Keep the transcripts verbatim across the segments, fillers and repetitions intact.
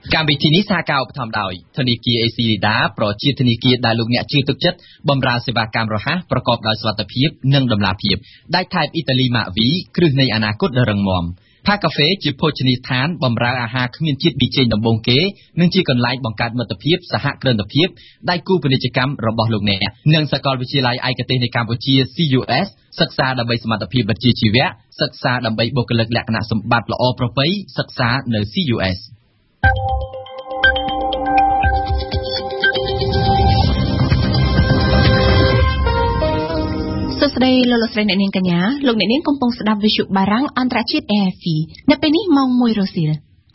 កម្មវិធីនេះសហការឧបត្ថម្ភដោយធនាគារ เอ ซี Lida ប្រជាធនាគារដែលលោកអ្នកជឿទុកចិត្តបម្រើសេវាកម្មរហ័សប្រកបដោយសុវត្ថិភាពនិងតម្លាភាពដាច់ថែបអ៊ីតាលីម៉ាវីគ្រឹះនៃអនាគតដ៏រឹងមាំផាកាហ្វេជាភោជនីយដ្ឋានបម្រើអាហារគ្មានជាតិប៊ីចេងដំបូងគេនិងជាកន្លែងបង្កើតមិត្តភាពសហគ្រិនភាពដៃគូពាណិជ្ជកម្មរបស់លោកអ្នកនិងសាកលវិទ្យាល័យឯកទេសនៃកម្ពុជា ซี ยู เอส សិក្សាដើម្បីសមត្ថភាពវិជ្ជាជីវៈសិក្សាដើម្បីបុគ្គលិកលក្ខណៈសម្បត្តិល្អប្រពៃសិក្សានៅ ซี ยู เอสសួស្តីលោកលោកស្រីអ្នកនាងកញ្ញាលោកអ្នកនាងកំពុងស្ដាប់វិទ្យុបារាំងអន្តរជាតិ เอ เอฟ อี នៅពេលនេះម៉ោងមួយរសៀល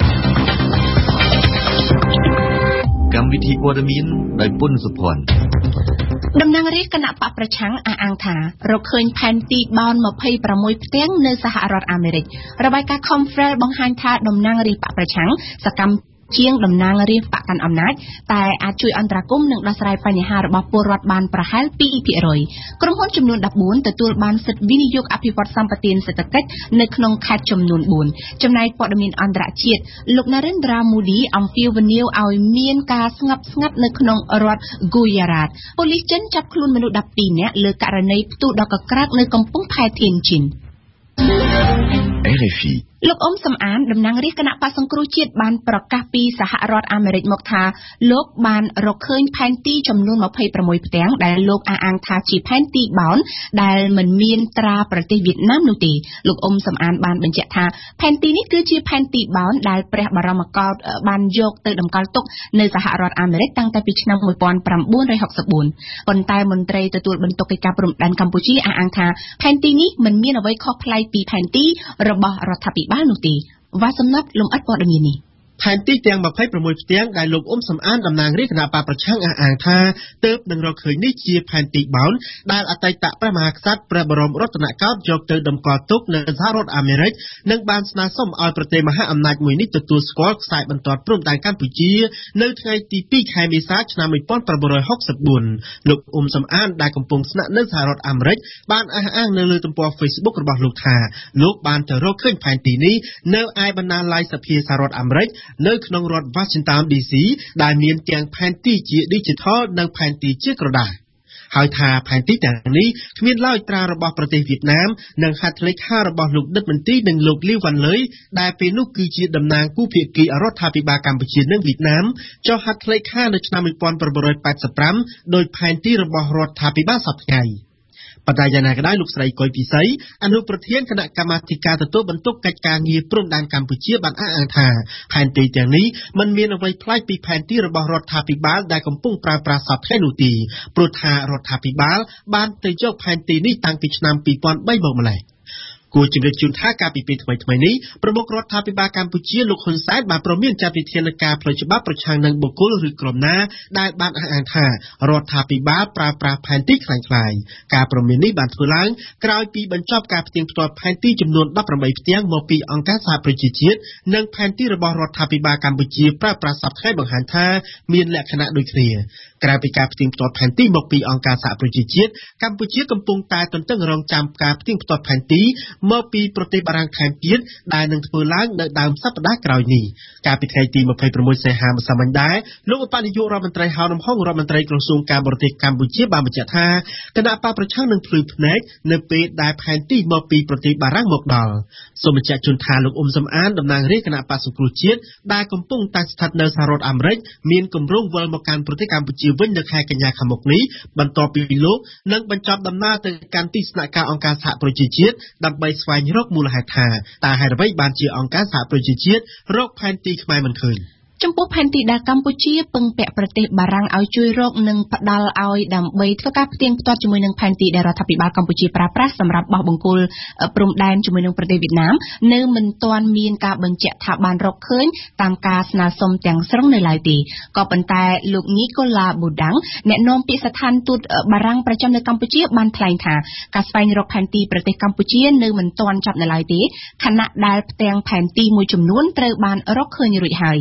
កម្មវិធីព័ត៌មានដោយពុនសុភ័ណ្ឌតំណាងរាជគណៈបកប្រឆាំងអះអាងថារកឃើញផែនទីបោនម្ភៃប្រាំមួយផ្ទាំងនៅសហរដ្ឋអាមេរិករបាយការណ៍ Confrel បង្ហាញថាតំណាងរាជបកប្រឆាំងសកម្មជាងតំណាងរាស្ត្របកកាន់អំណាចតែអាចជួយអន្តរាគមន៍និងដោះស្រាយបញ្ហារបស់ពលរដ្ឋបានប្រហែល ពីរភាគរយ ក្រុមហ៊ុនចំនួន ដប់បួន ទទួលបានសិទ្ធិវិនិយោគអភិវឌ្ឍសម្បទានសេដ្ឋកិច្ចនៅក្នុងខេត្តចំនួន បួន ចំណែកព័ត៌មានអន្តរជាតិលោក Narendra Modi អំពាវនាវឲ្យមានការស្ងប់ស្ងាត់នៅក្នុងរដ្ឋ Gujarat ប៉ូលីសចិនចាប់ខ្លួនមនុស្ស ដប់ពីរ នាក់លើករណីផ្ទុះដ៏កក្រើកនៅកំពង់ផែធានជីនเอ เอฟ อีលោកអ៊ុំសំអានតំណាងរាស្ត្រគណៈបក្សសង្គ្រោះជាតិបានប្រកាសពីសហរដ្ឋអាមេរិកមកថាលោកបានរកឃើញផែនទីចំនួនម្ភៃប្រាំមួយផ្ទាំងដែលលោកអះអាងថាជាផែនទីបោនដែលមិនមានត្រាប្រទេសវៀតណាមនោះទេលោកអ៊ុំសំអានបានបញ្ជាក់ថាផែនទីនេះគឺជាផែនទីបោនដែលព្រះបរមកោដ្ឋបានយកទៅតម្កល់ទុកនៅសហរដ្ឋអាមេរិកតាំងតែពីឆ្នាំmột nghìn chín trăm sáu mươi tưប៉ុន្តែមន្ត្រីទទួលបន្ទុកកិច្ចការព្រំដែនកម្ពុជាអះអាងថាផែនទីនេះមិនមានអ្វីខុសប្លែកពីផែនទីរបស់រដ្ឋាភិបាលនោះទេវ៉ាសំណាប់លំអិតព័ត៌មាននេះផែនទីទាំងម្ភៃប្រាំមួយផ្ទាំងដែលលោកអ៊ុំសំអានតំណាងរាជគណៈបកប្រឆាំងអះអាងថាទើបនឹងរកឃើញនេះជាផែនទីបោនដែលអតីតព្រះមហាក្សត្រព្រះបរមរតនកោដ្ឋយកទៅតម្កល់ទុកនៅសហរដ្ឋអាមេរិកនិងបានស្នើសុំឲ្យប្រទេសមហាអំណាចមួយនេះទទួលស្គាល់ខ្សែបន្ទាត់ព្រំដែនកម្ពុជានៅថ្ងៃទីពីរខែមេសាឆ្នាំmột nghìn chín trăm sáu mươi tưលោកអ៊ុំសំអានដែលកំពុងស្នាក់នៅសហរដ្ឋអាមេរិកបានអះអាងនៅលើទំព័រ Facebook របស់លោកថាលោកបានទៅរកឃើញផែនទីនេះនៅឯបណ្ណាល័យសភាសហរដ្ឋអាមេរិកនៅក្នុងរដ្ឋ Washington ឌី ซี ដែលមានទាំងផែនទីជា Digital និងផែនទីជាក្រដាសហើយថាផែនទីទាំងនេះគ្មានឡើយត្រារបស់ប្រទេសវៀតណាមនិងហត្ថលេខារបស់លោកដិតមន្ទីរនិងលោកលីវវ៉ាន់លុយដែលពេលនោះគឺជាតំណាងគូភាគីរដ្ឋាភិបាលកម្ពុជានិងវៀតណាមចុះហត្ថលេខានៅឆ្នាំmột nghìn chín trăm tám mươi lămដោយផែនទីរបស់រដ្ឋាភិបាលសព្វថ្ងៃបដិញ្ញាណាក៏ដោយលោកស្រីកុយពិសីអនុប្រធានគណៈកម្មាធិការទទួលបន្ទុកកិច្ចការងារព្រំដែនកម្ពុជាបានអះអាងថាផែនទីទាំងនេះមិនមានអ្វីប្លែកពីផែនទីរបស់រដ្ឋាភិបាលដែលកំពុងប្រើប្រាស់សព្វថ្ងៃនោះទេព្រោះថារដ្ឋាភិបាលបានទៅយកផែនទីនេះតាំងពីឆ្នាំពីរពាន់បីមកម្ល៉េះគួរជំរាបជូនថាកាលពីពេលថ្មីៗនេះប្រមុខរដ្ឋាភិបាលកម្ពុជាលោកហ៊ុនសែនបានប្រមានចាត់វិធានការផ្លូវច្បាប់ប្រឆាំងនឹងបុគ្គលឬក្រុមណាដែលបានអះអាងថារដ្ឋាភិបាលប្រើប្រាស់ផែនទីคล้ายៗការប្រមាននេះបានធ្វើឡើងក្រោយពីបញ្ចប់ការផ្ទៀងផ្ទាត់ផែនទីចំនួនដប់ប្រាំបីផ្ទាំងមកពីអង្គការសហប្រជាជាតិនិងផែនទីរបស់រដ្ឋាភិបាលកម្ពុជាប្រើប្រាស់សប្តាហ៍បង្ហាញថាមានលក្ខណៈដូចគ្នាក្រៅពីការផ្ទៀងផ្ទាត់ផែនទីមកពីអង្គការសហប្រជាជាតិកម្ពុជាកំពុងតែទន្ទឹងរង់ចាំការផ្ទៀងផ្ទាត់ផែនទីមកពីប្រទេសបារាំងថែមទៀតដែលនឹងធ្វើឡើងនៅដើមសប្តាហ៍ក្រោយនេះកាលពីថ្ងៃទីยี่สิบหกសីហាម្សិលមិញដែរលោកឧបនាយករដ្ឋមន្ត្រីហៅនំហុងរដ្ឋមន្ត្រីក្រសួងការបរទេសកម្ពុជាបានបញ្ជាក់ថាគណៈបកប្រឆាំងនឹងភ្លឺភ្នែកនៅពេលដែលផែនទីមកពីប្រទេសបារាំងមកដល់សូមបញ្ជាក់ជូនថាលោកអ៊ុំសំអានតំណាងរាជគណៈបកសង្គ្រោះជាតិដែលកំពុងតែស្ថិតនៅសហរដ្ឋអាមេរិកមានគម្រោងវិលមកកាន់ប្រទេសកម្ពុជាវិញនៅខែកញ្ញាខាងមុខនេះបន្ទាប់ពីលោកនឹងបញ្ចប់ដំណើរទៅកាន់ទីស្នាក់ការអង្គការសហប្រជាជាតិដើម្បីស្វែងរកមូលហេតុថាតើហេតុអ្វីបានជាអង្គការសហប្រជាជាតិរកផែនទីខ្មែរមិនឃើញចំពោះផែនទីដែលកម្ពុជាពឹងពាក់ប្រទេសបារាំងឲ្យជួយរកនិងផ្ដល់ឲ្យដើម្បីធ្វើការផ្ទៀងផ្ទាត់ជាមួយនឹងផែនទីដែលរដ្ឋាភិបាលកម្ពុជាប្រើប្រាស់សម្រាប់បោះបង្គោលព្រំដែនជាមួយនឹងប្រទេសវៀតណាមនៅមិនទាន់មានការបញ្ជាក់ថាបានរកឃើញតាមការស្នើសុំទាំងស្រុងនៅឡើយទេក៏ប៉ុន្តែលោកនីកូឡាប៊ូដាំងអ្នកនាំពាក្យស្ថានទូតបារាំងប្រចាំនៅកម្ពុជាបានថ្លែងថាការស្វែងរកផែនទីប្រទេសកម្ពុជានៅមិនទាន់ចប់នៅឡើយទេខណៈដែលផ្ទាំងផែនទីមួយចំនួនត្រូវបានរកឃើញរួចហើយគេ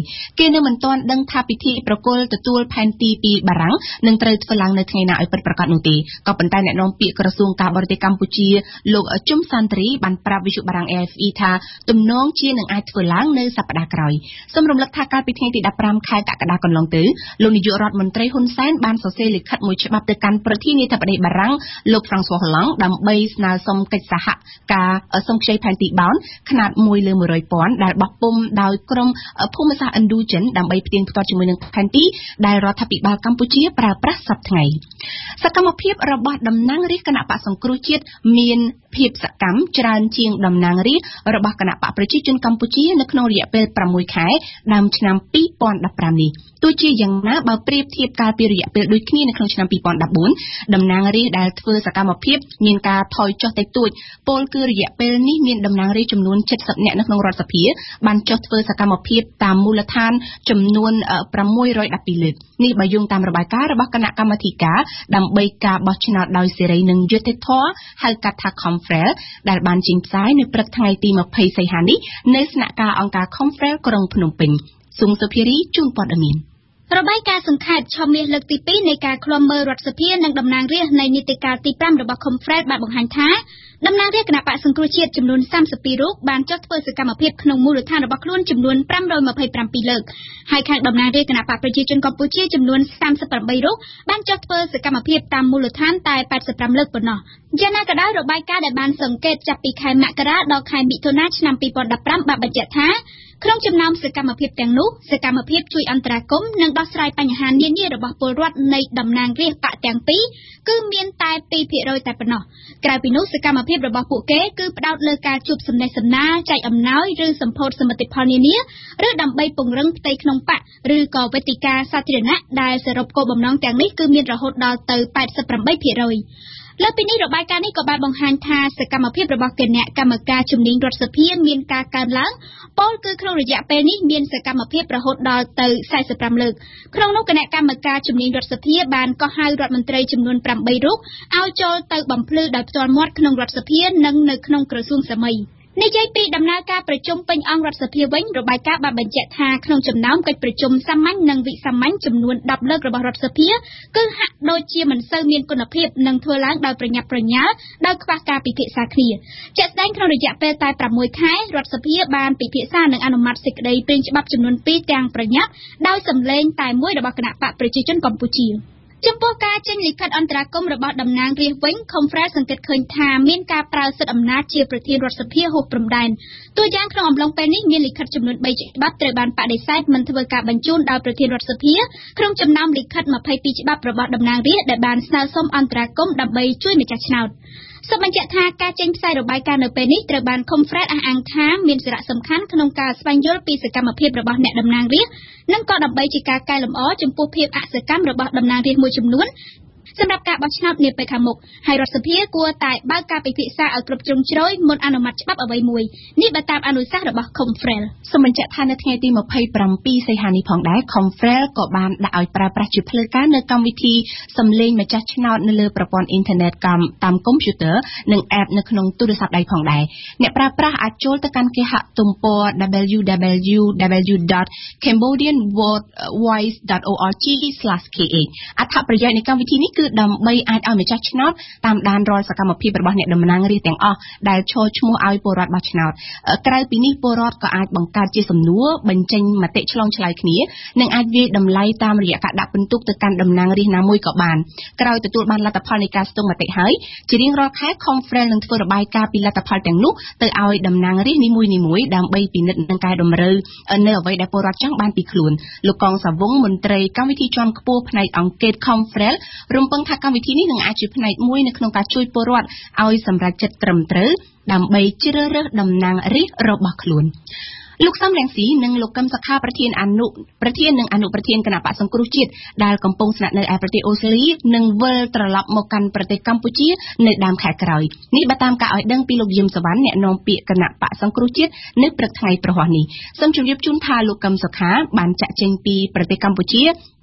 គេនៅមិនទាន់ដឹងថាពិធីប្រគល់ទទួលផែនទីពីបារាំងនឹងត្រូវធ្វើឡើងនៅថ្ងៃណាឲ្យពិតប្រាកដនោះទេក៏ប៉ុន្តែអ្នកនាំពាក្យក្រសួងការបរទេសកម្ពុជាលោកជុំសាន់ត្រីបានប្រាប់វិទ្យុបារាំង A F E ថាទំនងជានឹងអាចធ្វើឡើងនៅសប្តាហ៍ក្រោយសូមរំលឹកថាកាលពីថ្ងៃទីដប់ប្រាំខែកក្កដាកន្លងទៅលោកនាយករដ្ឋមន្ត្រីហ៊ុនសែនបានសរសេរលិខិតមួយច្បាប់ទៅកាន់ប្រធានាធិបតីបារាំងលោក François Hollande ដើម្បីស្នើសុំកិច្ចសហការសុំខ្ចីផែនទីបោនຂະຫນາດមួយលើមួយរយពាន់ដែលបោះពុម្ពដោយក្រុមភូមិសាស្ត្រឥណ្ឌូចិនដើម្បីផ្ទៀងផ្ទាត់ជាមួយនឹងផែនទីដែលរដ្ឋាភិបាលកម្ពុជាប្រើប្រាស់សប្តាហ៍ថ្ងៃសកម្មភាពរបស់តំណាងរាស្ត្រគណៈបក្សសង្គ្រោះជាតិមានភាពសកម្មច្រើនជាងតំណាងរាស្ត្ររបស់គណៈបកប្រជាជនកម្ពុជានៅក្នុងរយៈពេលប្រាំមួយខែដើមឆ្នាំពីរពាន់ដប់ប្រាំនេះទោះជាយ៉ាងណាបើប្រៀបធៀបកាលពីរយៈពេលដូចគ្នានៅក្នុងឆ្នាំពីរពាន់ដប់បួនតំណាងរាស្ត្រដែលធ្វើសកម្មភាពមានការថយចុះតិចតួចពលគឺរយៈពេលនេះមានតំណាងរាស្ត្រចំនួនเจ็ดสิบនាក់នៅក្នុងរដ្ឋសភាបានចុះធ្វើសកម្មភាពតាមមូលដ្ឋានចំនួនប្រាំមួយរយដប់ពីរលើកនេះបើយោងតាមរបាយការណ៍របស់គណៈកម្មាធិការដើម្បីការបោះឆ្នោតដោយសេរីនិងយុត្តិធម៌ហៅកាត់ថា Confrel ដែលបានចេញផ្សាយនៅព្រឹកថ្ងៃទីยี่สิบសីហានេះនៅស្នាក់ការអង្គការ Confrel ក្រុងភ្នំពេញសុងសុភារីជួនព័ត៌មានរបាយការណ៍សង្ខេបឆមាសលើកទីពីរនៃការឃ្លាំមើលរដ្ឋសភានិងតំណាងរាស្ត្រនៃនីតិកាលទីប្រាំរបស់ Confrel បានបង្ហាញថាតំណាងរាស្ត្រគណៈបក្សសង្គ្រោះជាតិចំនួនសាមសិបពីររូបបានចុះធ្វើសកម្មភាពក្នុងមូលដ្ឋានរបស់ខ្លួនចំនួនប្រាំរយម្ភៃប្រាំពីរលើកហើយខាងតំណាងរាស្ត្រគណៈបក្សប្រជាជនកម្ពុជាចំនួនសាមសិបប្រាំបីរូបបានចុះធ្វើសកម្មភាពតាមមូលដ្ឋានតែแปดสิบห้าលើកប៉ុណ្ណោះយ៉ាងណាក៏ដោយរបាយការណ៍ដែលបានសង្កេតចាប់ពីខែមករាដល់ខែមិថុនាឆ្នាំពីរពាន់ដប់ប្រាំបានបញ្ជាក់ថាក្នុងចំណោមសកម្មភាពទាំងនោះសកម្មភាពជួយអន្តរាគមន៍និងដោះស្រាយបញ្ហានានារបស់ពលរដ្ឋនៃតំណាងរាស្ត្របកទាំងពីរគឺមានតែពីរភាគរយតែប៉ុណ្ណោះក្រៅពីនោះសកម្មភាពរបស់ពួកគេគឺផ្ដោតលើការជួបសំណេះសំណាលចែកអំណោយឬសម្ពោធសមិទ្ធផលនានាឬដើម្បីពង្រឹងផ្ទៃក្នុងបកឬក៏វេទិកាសាធារណៈដែលសរុបគោលបំណងទាំងនេះគឺមានរហូតដល់ទៅแปดสิบแปดភាគរយលើពីនេះរបាយការណ៍នេះក៏បានបង្ហាញថាសកម្មភាពរបស់គណៈកម្មការជំនាញរដ្ឋសភាមានការកើនឡើងពលគឺក្នុងរយៈពេលនេះមានសកម្មភាពរហូតដល់ទៅสี่สิบห้าលើកក្នុងនោះគណៈកម្មការជំនាញរដ្ឋសភាបានកោះហៅរដ្ឋមន្ត្រីចំនួនแปดរូបឲ្យចូលទៅបំភ្លឺដោយផ្ទាល់មាត់ក្នុងរដ្ឋសភានិងនៅក្នុងក្រសួងសាមីនិយាយពីដំណើរការប្រជុំពេញអង្គរដ្ឋសភាវិញរបាយការណ៍បានបញ្ជាក់ថាក្នុងចំណោមកិច្ចប្រជុំសាមញ្ញនិងវិសាមញ្ញចំនួនដប់លើករបស់រដ្ឋសភាគឺហាក់ដូចជាមិនសូវមានគុណភាពនិងធ្វើឡើងដោយប្រញាប់ប្រញាល់ដោយខ្វះការពិភាក្សាគ្នាជាក់ស្ដែងក្នុងរយៈពេលតែប្រាំមួយខែរដ្ឋសភាបានពិភាក្សានិងអនុម័តសេចក្តីព្រាងច្បាប់ចំនួនពីរទាំងប្រញាប់ដោយសម្លេងតែមួយរបស់គណៈបកប្រជាជនកម្ពុជាចំពោះការចេញលិខិតអន្តរាគមន៍របស់តំណាងរាស្ត្រវិញ Confrel សង្កេតឃើញថាមានការប្រើសិទ្ធិអំណាចជាប្រធានរដ្ឋសភាហួសព្រំដែនតួយ៉ាងក្នុងអំឡុងពេលនេះមានលិខិតចំនួនបីច្បាប់ត្រូវបានបដិសេធមិនធ្វើការបញ្ជូនដោយប្រធានរដ្ឋសភាក្នុងចំណោមលិខិតยี่สิบสองច្បាប់របស់តំណាងរាស្ត្រដែលបានស្នើសុំអន្តរាគមន៍ដើម្បីជួយម្ចាស់ឆ្នោតសូមបញ្ជាក់ថាការចេញផ្សាយរបាយការណ៍នៅពេលនេះត្រូវបាន Confrel អះអាងថាមានសារៈសំខាន់ក្នុងការស្វែងយល់ពីសកម្មភាពរបស់អ្នកតំណាងរាស្ត្រនិងក៏ដើម្បីជាការកែលម្អចំពោះភាពអសកម្មរបស់តំណាងរាស្ត្រមួយចំនួនសម្រាប់ការបោះឆ្នោតនាពេលខាងមុខហើយរដ្ឋសភាគួរតែបើកការពិភាក្សាឲ្យគ្រប់ជ្រុងជ្រោយមុនអនុម័តច្បាប់អ្វីមួយនេះបើតាមអនុសាសន៍របស់ Confrel សូមបញ្ជាក់ថានៅថ្ងៃទីยี่สิบเจ็ดសីហានេះផងដែរ Confrel ក៏បានដាក់ឲ្យប្រើប្រាស់ជាផ្លូវការនៅកម្មវិធីសំឡេងម្ចាស់ឆ្នោតនៅលើប្រព័ន្ធអ៊ីនធឺណិតកម្មកតាមកុំព្យូទ័រនិង app នៅក្នុងទូរស័ព្ទដៃផងដែរអ្នកប្រើប្រាស់អាចចូលទៅកាន់គេហទំព័រ double-u double-u double-u dot cambodian voice dot org slash k h អត្ថប្រយោជន៍នៃកម្មវិធីនេះគឺដើម្បីអាចឲ្យម្ចាស់ឆ្នោតតាមដានរាល់សកម្មភាពរបស់អ្នកតំណាងរាស្ត្រទាំងអស់ដែលឈរឈ្មោះឲ្យពលរដ្ឋបោះឆ្នោតក្រៅពីនេះពលរដ្ឋក៏អាចបង្កើតជាសំណួរបញ្ចេញមតិឆ្លងឆ្លើយគ្នានិងអាចវាយតម្លៃតាមរយៈការដាក់ពិន្ទុទៅកាន់តំណាងរាស្ត្រណាមួយក៏បានក្រោយទទួលបានលទ្ធផលនៃការស្ទង់មតិហើយជារៀងរាល់ខែ Confrel នឹងធ្វើរបាយការណ៍ពីលទ្ធផលទាំងនោះទៅឲ្យតំណាងរាស្ត្រនីមួយៗដើម្បីពិនិត្យនិងកែតម្រូវនៅអ្វីដែលពលរដ្ឋចង់បានពីខ្លួនលោកកងសាវុងមន្ត្រីកម្មវិធីជាន់ខ្ពស់ផ្នែកអង្កេត Confrel រំពឹងថាកម្មវិធីនេះនឹងអាចជាផ្នែកមួយនៅក្នុងការជួយពលរដ្ឋឲ្យសម្រេចចិត្តត្រឹមត្រូវដើម្បីជ្រើសរើសតំណាងរាស្ត្ររបស់ខ្លួនលោកសំរងស៊ីនិងលោកកឹមសុខាប្រធានអនុប្រធាននិងអនុប្រធានគណៈបក្សសង្គ្រោះជាតិដែលកំពុងស្នាក់នៅឯប្រទេសអូស្ត្រាលីនឹងវិលត្រឡប់មកកាន់ប្រទេសកម្ពុជានៅដើមខែក្រោយនេះបើតាមការឲ្យដឹងពីលោកយឹមសវណ្ណអ្នកនាំពាក្យគណៈបក្សសង្គ្រោះជាតិនៅព្រឹកថ្ងៃប្រហ័សនេះសូមជម្រាបជូនថាលោកកឹមសុខាបានចាក់ចេញពីប្រទេសកម្ពុជា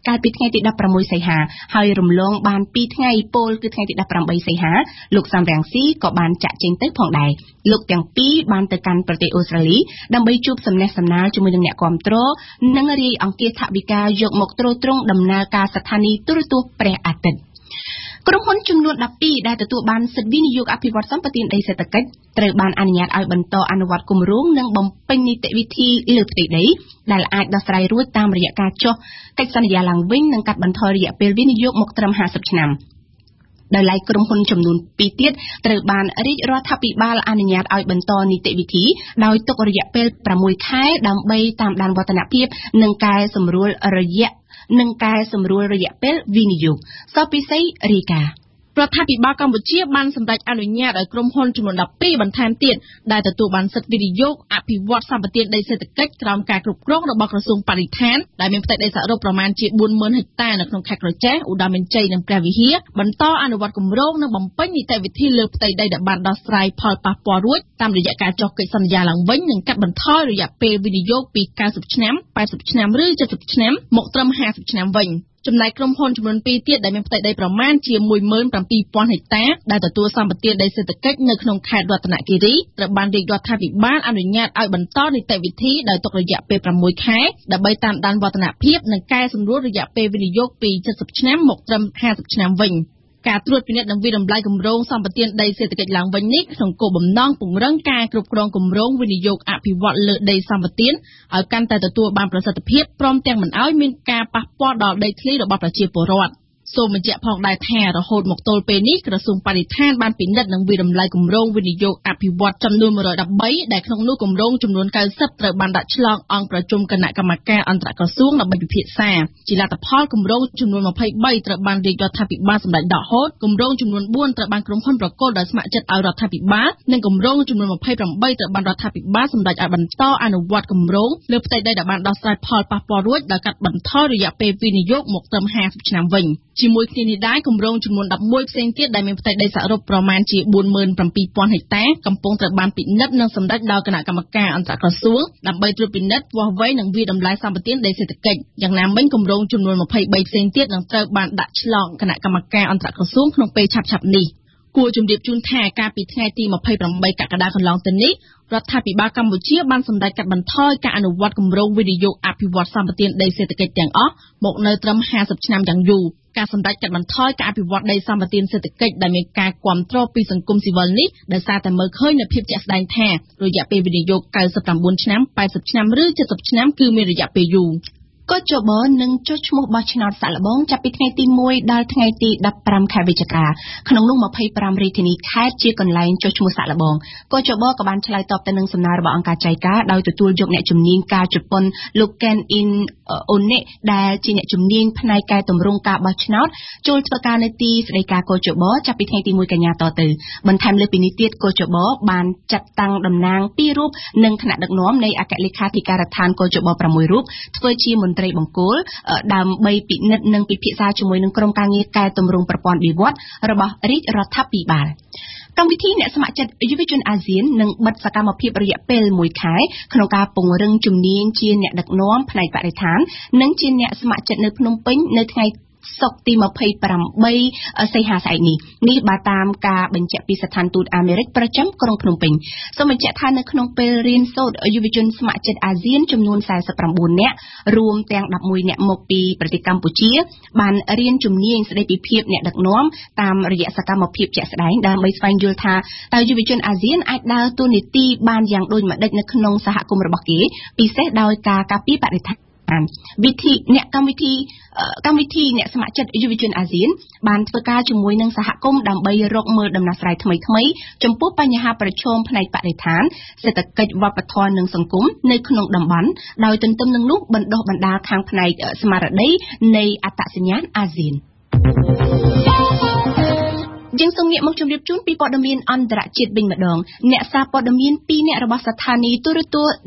កាលពីថ្ងៃទីដប់ប្រាំមួយសីហាហើយរំលងបានពីរថ្ងៃពលគឺថ្ងៃទីដប់ប្រាំបីសីហាលោកសំរងស៊ីក៏បានចាក់ចេញទៅផងដែរលោកទាំងពីរបានទៅកាន់ប្រទេសអូស្ត្រាលីដើម្បីជួបសំណេះសំណាលជាមួយនឹងអ្នកគាំទ្រនិងរាយអង្គាសថវិកាយកមកទ្រទ្រង់ដំណើរការស្ថានីយ៍ទូរទស្សន៍ព្រះអាទិត្យក្រុមហ៊ុនចំនួនដប់ពីរដែលទទួលបានសិទ្ធិវិនិយោគអភិវឌ្ឍសម្បត្តិដីសេដ្ឋកិច្ចត្រូវបានអនុញ្ញាតឲ្យបន្តអនុវត្តគម្រោងនិងបំពេញនីតិវិធីលើផ្ទៃដីដែលអាចដោះស្រាយរួចតាមរយៈការចុះកិច្ចសន្យាឡើងវិញនិងកាត់បន្ថយរយៈពេលវិនិយោគមកត្រឹមហាសិបឆ្នាំដោយឡែកក្រុមហ៊ុនចំនួនពីរទៀតត្រូវបានរាជរដ្ឋាភិបាលអនុញ្ញាតឲ្យបន្តនីតិវិធីដោយទុករយៈពេលប្រាំមួយខែដើម្បីតាមដានវឌ្ឍនភាពនិងកែសម្រួលរយៈនិងកែសម្រួលរយៈពេលវិនិយោគសពិសីរីការដ្ឋាភិបាលកម្ពុជាបានសម្រេចអនុញ្ញាតឲ្យក្រុមហ៊ុនចំនួនដប់ពីរបន្ថែមទៀតដែលទទួលបានសិទ្ធិវិនិយោគអភិវឌ្ឍសម្បត្តិដីសេដ្ឋកិច្ចក្រោមការគ្រប់គ្រងរបស់ក្រសួងបរិស្ថានដែលមានផ្ទៃដីសរុបប្រមាណជាបួនម៉ឺនហិកតានៅក្នុងខេត្តក្រចេះឧត្តរមានជ័យនិងព្រះវិហារបន្តអនុវត្តគម្រោងនិងបំពេញនីតិវិធីលើផ្ទៃដីដែលបានដោះស្រាយផលប៉ះពាល់រួចតាមរយៈការចុះកិច្ចសន្យាឡើងវិញនិងកាត់បន្ថយរយៈពេលវិនិយោគពីកៅសិបឆ្នាំប៉ែតសិបឆ្នាំឬเจ็ดสิบឆ្នាំមកត្រឹមហាសិបឆ្នាំវិញចំណែកក្រុមហ៊ុនចំនួនពីរទៀតដែលមានផ្ទៃដីប្រមាណជាមួយម៉ឺនប្រាំពីរពាន់ហិកតាដែលទទួលសម្បត្តិដីសេដ្ឋកិច្ចនៅក្នុងខេត្តរតនគិរីត្រូវបានរាជរដ្ឋាភិបាលអនុញ្ញាតឲ្យបន្តនីតិវិធីដោយទុករយៈពេលប្រាំមួយខែដើម្បីតាមដានវឌ្ឍនភាពនិងកែសម្រួលរយៈពេលវិនិយោគពីเจ็ดสิบឆ្នាំមកត្រឹមហាសិបឆ្នាំវិញការត្រួតពិនិត្យនិងវិដំឡៃគម្រោងសម្បត្តិដីសេដ្ឋកិច្ចឡើងវិញនេះក្នុងគោលបំណងពង្រឹងការគ្រប់គ្រងគម្រោងវិនិយោគអភិវឌ្ឍលើដីសម្បត្តិឲ្យកាន់តែទទួលបានប្រសិទ្ធភាពព្រមទាំងមិនឲ្យមានការប៉ះពាល់ដល់ដីធ្លីរបស់ប្រជាពលរដ្ឋសូមបញ្ជាក់ផងដែរថារហូតមកទល់ពេលនេះក្រសួងបរិស្ថានបានពិនិត្យនិងវិដំឡៃគម្រោងវិនិយោគអភិវឌ្ឍចំនួនមួយរយដប់បីដែលក្នុងនោះគម្រោងចំនួនកៅសិបត្រូវបានដាក់ឆ្លងអង្គប្រជុំគណៈកម្មការអន្តរក្រសួងដើម្បីពិភាក្សាជាលទ្ធផលគម្រោងចំនួនម្ភៃបីត្រូវបានរាជរដ្ឋាភិបាលសម្រេចដកហូតគម្រោងចំនួនបួនត្រូវបានក្រុមហ៊ុនប្រកល់ដោយស្ម័គ្រចិត្តឲ្យរដ្ឋាភិបាលនិងគម្រោងចំនួនម្ភៃប្រាំបីត្រូវបានរដ្ឋាភិបាលសម្រេចឲ្យបន្តអនុវត្តគម្រោងលើផ្ទៃដីដែលបានដោះស្រាយផលប៉ះពាល់រួចដោយកាត់បន្ថយរយៈពេលវិនិយោគមកត្រឹមហាសិបឆ្នាំវិញជាមួយគ្នានេះដែរគម្រោងចំនួនដប់មួយផ្សេងទៀតដែលមានផ្ទៃដីសរុបប្រមាណជាបួនម៉ឺនប្រាំពីរពាន់ហិកតាកំពុងត្រូវបានពិនិត្យនិងសម្រេចដោយគណៈកម្មការអន្តរក្រសួងដើម្បីត្រួតពិនិត្យវាស់វែងនិងវិដំឡៃសម្បត្តិដីសេដ្ឋកិច្ចយ៉ាងណាមិញគម្រោងចំនួនម្ភៃបីផ្សេងទៀតនឹងត្រូវបានដាក់ឆ្លងគណៈកម្មការអន្តរក្រសួងក្នុងពេលឆាប់ៗនេះគួរជម្រាបជូនថាកាលពីថ្ងៃទីម្ភៃប្រាំបីកក្កដាកន្លងទៅនេះរដ្ឋាភិបាលកម្ពុជាបានសម្រេចកាត់បន្ថយការអនុវត្តគម្រោងវិនិយោគអភិវឌ្ឍសម្បត្តិដីសេដ្ឋកិច្ចទាំងអស់មកនៅត្រឹមហាសិបឆ្នាំយ៉ាងយូរការសម្រេចកាត់បន្ថយការអភិវឌ្ឍដីសម្បត្តិសេដ្ឋកិច្ចដែលមានការគាំទ្រពីសង្គមស៊ីវិលនេះដោយសារតែមើលឃើញនូវភាពជាក់ស្ដែងថារយៈពេលវិនិយោគកៅសិបប្រាំបួនឆ្នាំប៉ែតសិបឆ្នាំឬเจ็ดสิบឆ្នាំគឺមានរយៈពេលយូរកោចបនឹងចុះឈ្មោះបោះឆ្នោតសាក់លបងចាប់ពីថ្ងៃទីមួយដល់ថ្ងៃទីដប់ប្រាំខែវិច្ឆិកាក្នុងនោះម្ភៃប្រាំរាជធានីខេត្តជាកន្លែងចុះឈ្មោះសាក់លបងកោចបក៏បានឆ្លើយតបទៅនឹងសំណើរបស់អង្គការចៃកាដោយទទួលយកអ្នកជំនាញការជប៉ុនលោក Ken In One ដែលជាអ្នកជំនាញផ្នែកកែតម្រង់ការបោះឆ្នោតចូលធ្វើការនៅទីស្តីការកោចបចាប់ពីថ្ងៃទីមួយកញ្ញាតទៅបន្ថែមលើពីនេះទៀតកោចបបានចាត់តាំងតំណាងពីររូបនិងថ្នាក់ដឹកនាំនៃអគ្គលេខាធិការដ្ឋានកោចបប្រាំមួយរូបធ្វើជាមន្ត្រីបង្គោលដើម្បីពិនិត្យនិងពិភាក្សាជាមួយនឹងក្រុមការងារកែតម្រង់ប្រព័ន្ធវិវត្តរបស់រាជរដ្ឋាភិបាលកម្មវិធីអ្នកស្ម័គ្រចិត្តយុវជនអាស៊ាននឹងបិទសកម្មភាពរយៈពេលមួយខែក្នុងការពង្រឹងជំនាញជាអ្នកដឹកនាំផ្នែកបរិស្ថាននិងជាអ្នកស្ម័គ្រចិត្តនៅភ្នំពេញនៅថ្ងៃសុក្រទីម្ភៃប្រាំបីសីហាស្អែកនេះនេះបើតាមការបញ្ជាក់ពីស្ថានទូតអាមេរិកប្រចាំក្រុងភ្នំពេញសូមបញ្ជាក់ថានៅក្នុងពេលរៀនសូត្រយុវជនស្ម័គ្រចិត្តអាស៊ានចំនួនសែសិបប្រាំបួននាក់រួមទាំងដប់មួយនាក់មកពីប្រទេសកម្ពុជាបានរៀនជំនាញស្តីពីភាពអ្នកដឹកនាំតាមរយៈសកម្មភាពជាក់ស្ដែងដើម្បីស្វែងយល់ថាតើយុវជនអាស៊ានអាចដើរតួនាទីបានយ៉ាងដូចម្តេចនៅក្នុងសហគមន៍របស់គេពិសេសដោយការការពារបរិស្ថានវិធីអ្នកកម្មវិធីកម្មវិធីអ្នកស្ម័គ្រចិត្តយុវជនអាស៊ានបានធ្វើការជាមួយនឹងសហគមន៍ដើម្បីរកមើលដំណោះស្រាយថ្មីៗចំពោះបញ្ហាប្រឈមផ្នែកបរិស្ថានសេដ្ឋកិច្ចវប្បធម៌និងសង្គមនៅក្នុងតំបន់ដោយទន្ទឹមនឹងនោះបណ្ដុះបណ្ដាលខាងផ្នែកស្មារតីនៃអត្តសញ្ញាណអាស៊ានយើងសូមងាកមកជម្រាបជូនពីព័ត៌មានអន្តរជាតិវិញម្ដងអ្នកសារព័ត៌មានពីរនាក់របស់ស្ថានីយ៍ទូរទស្សន៍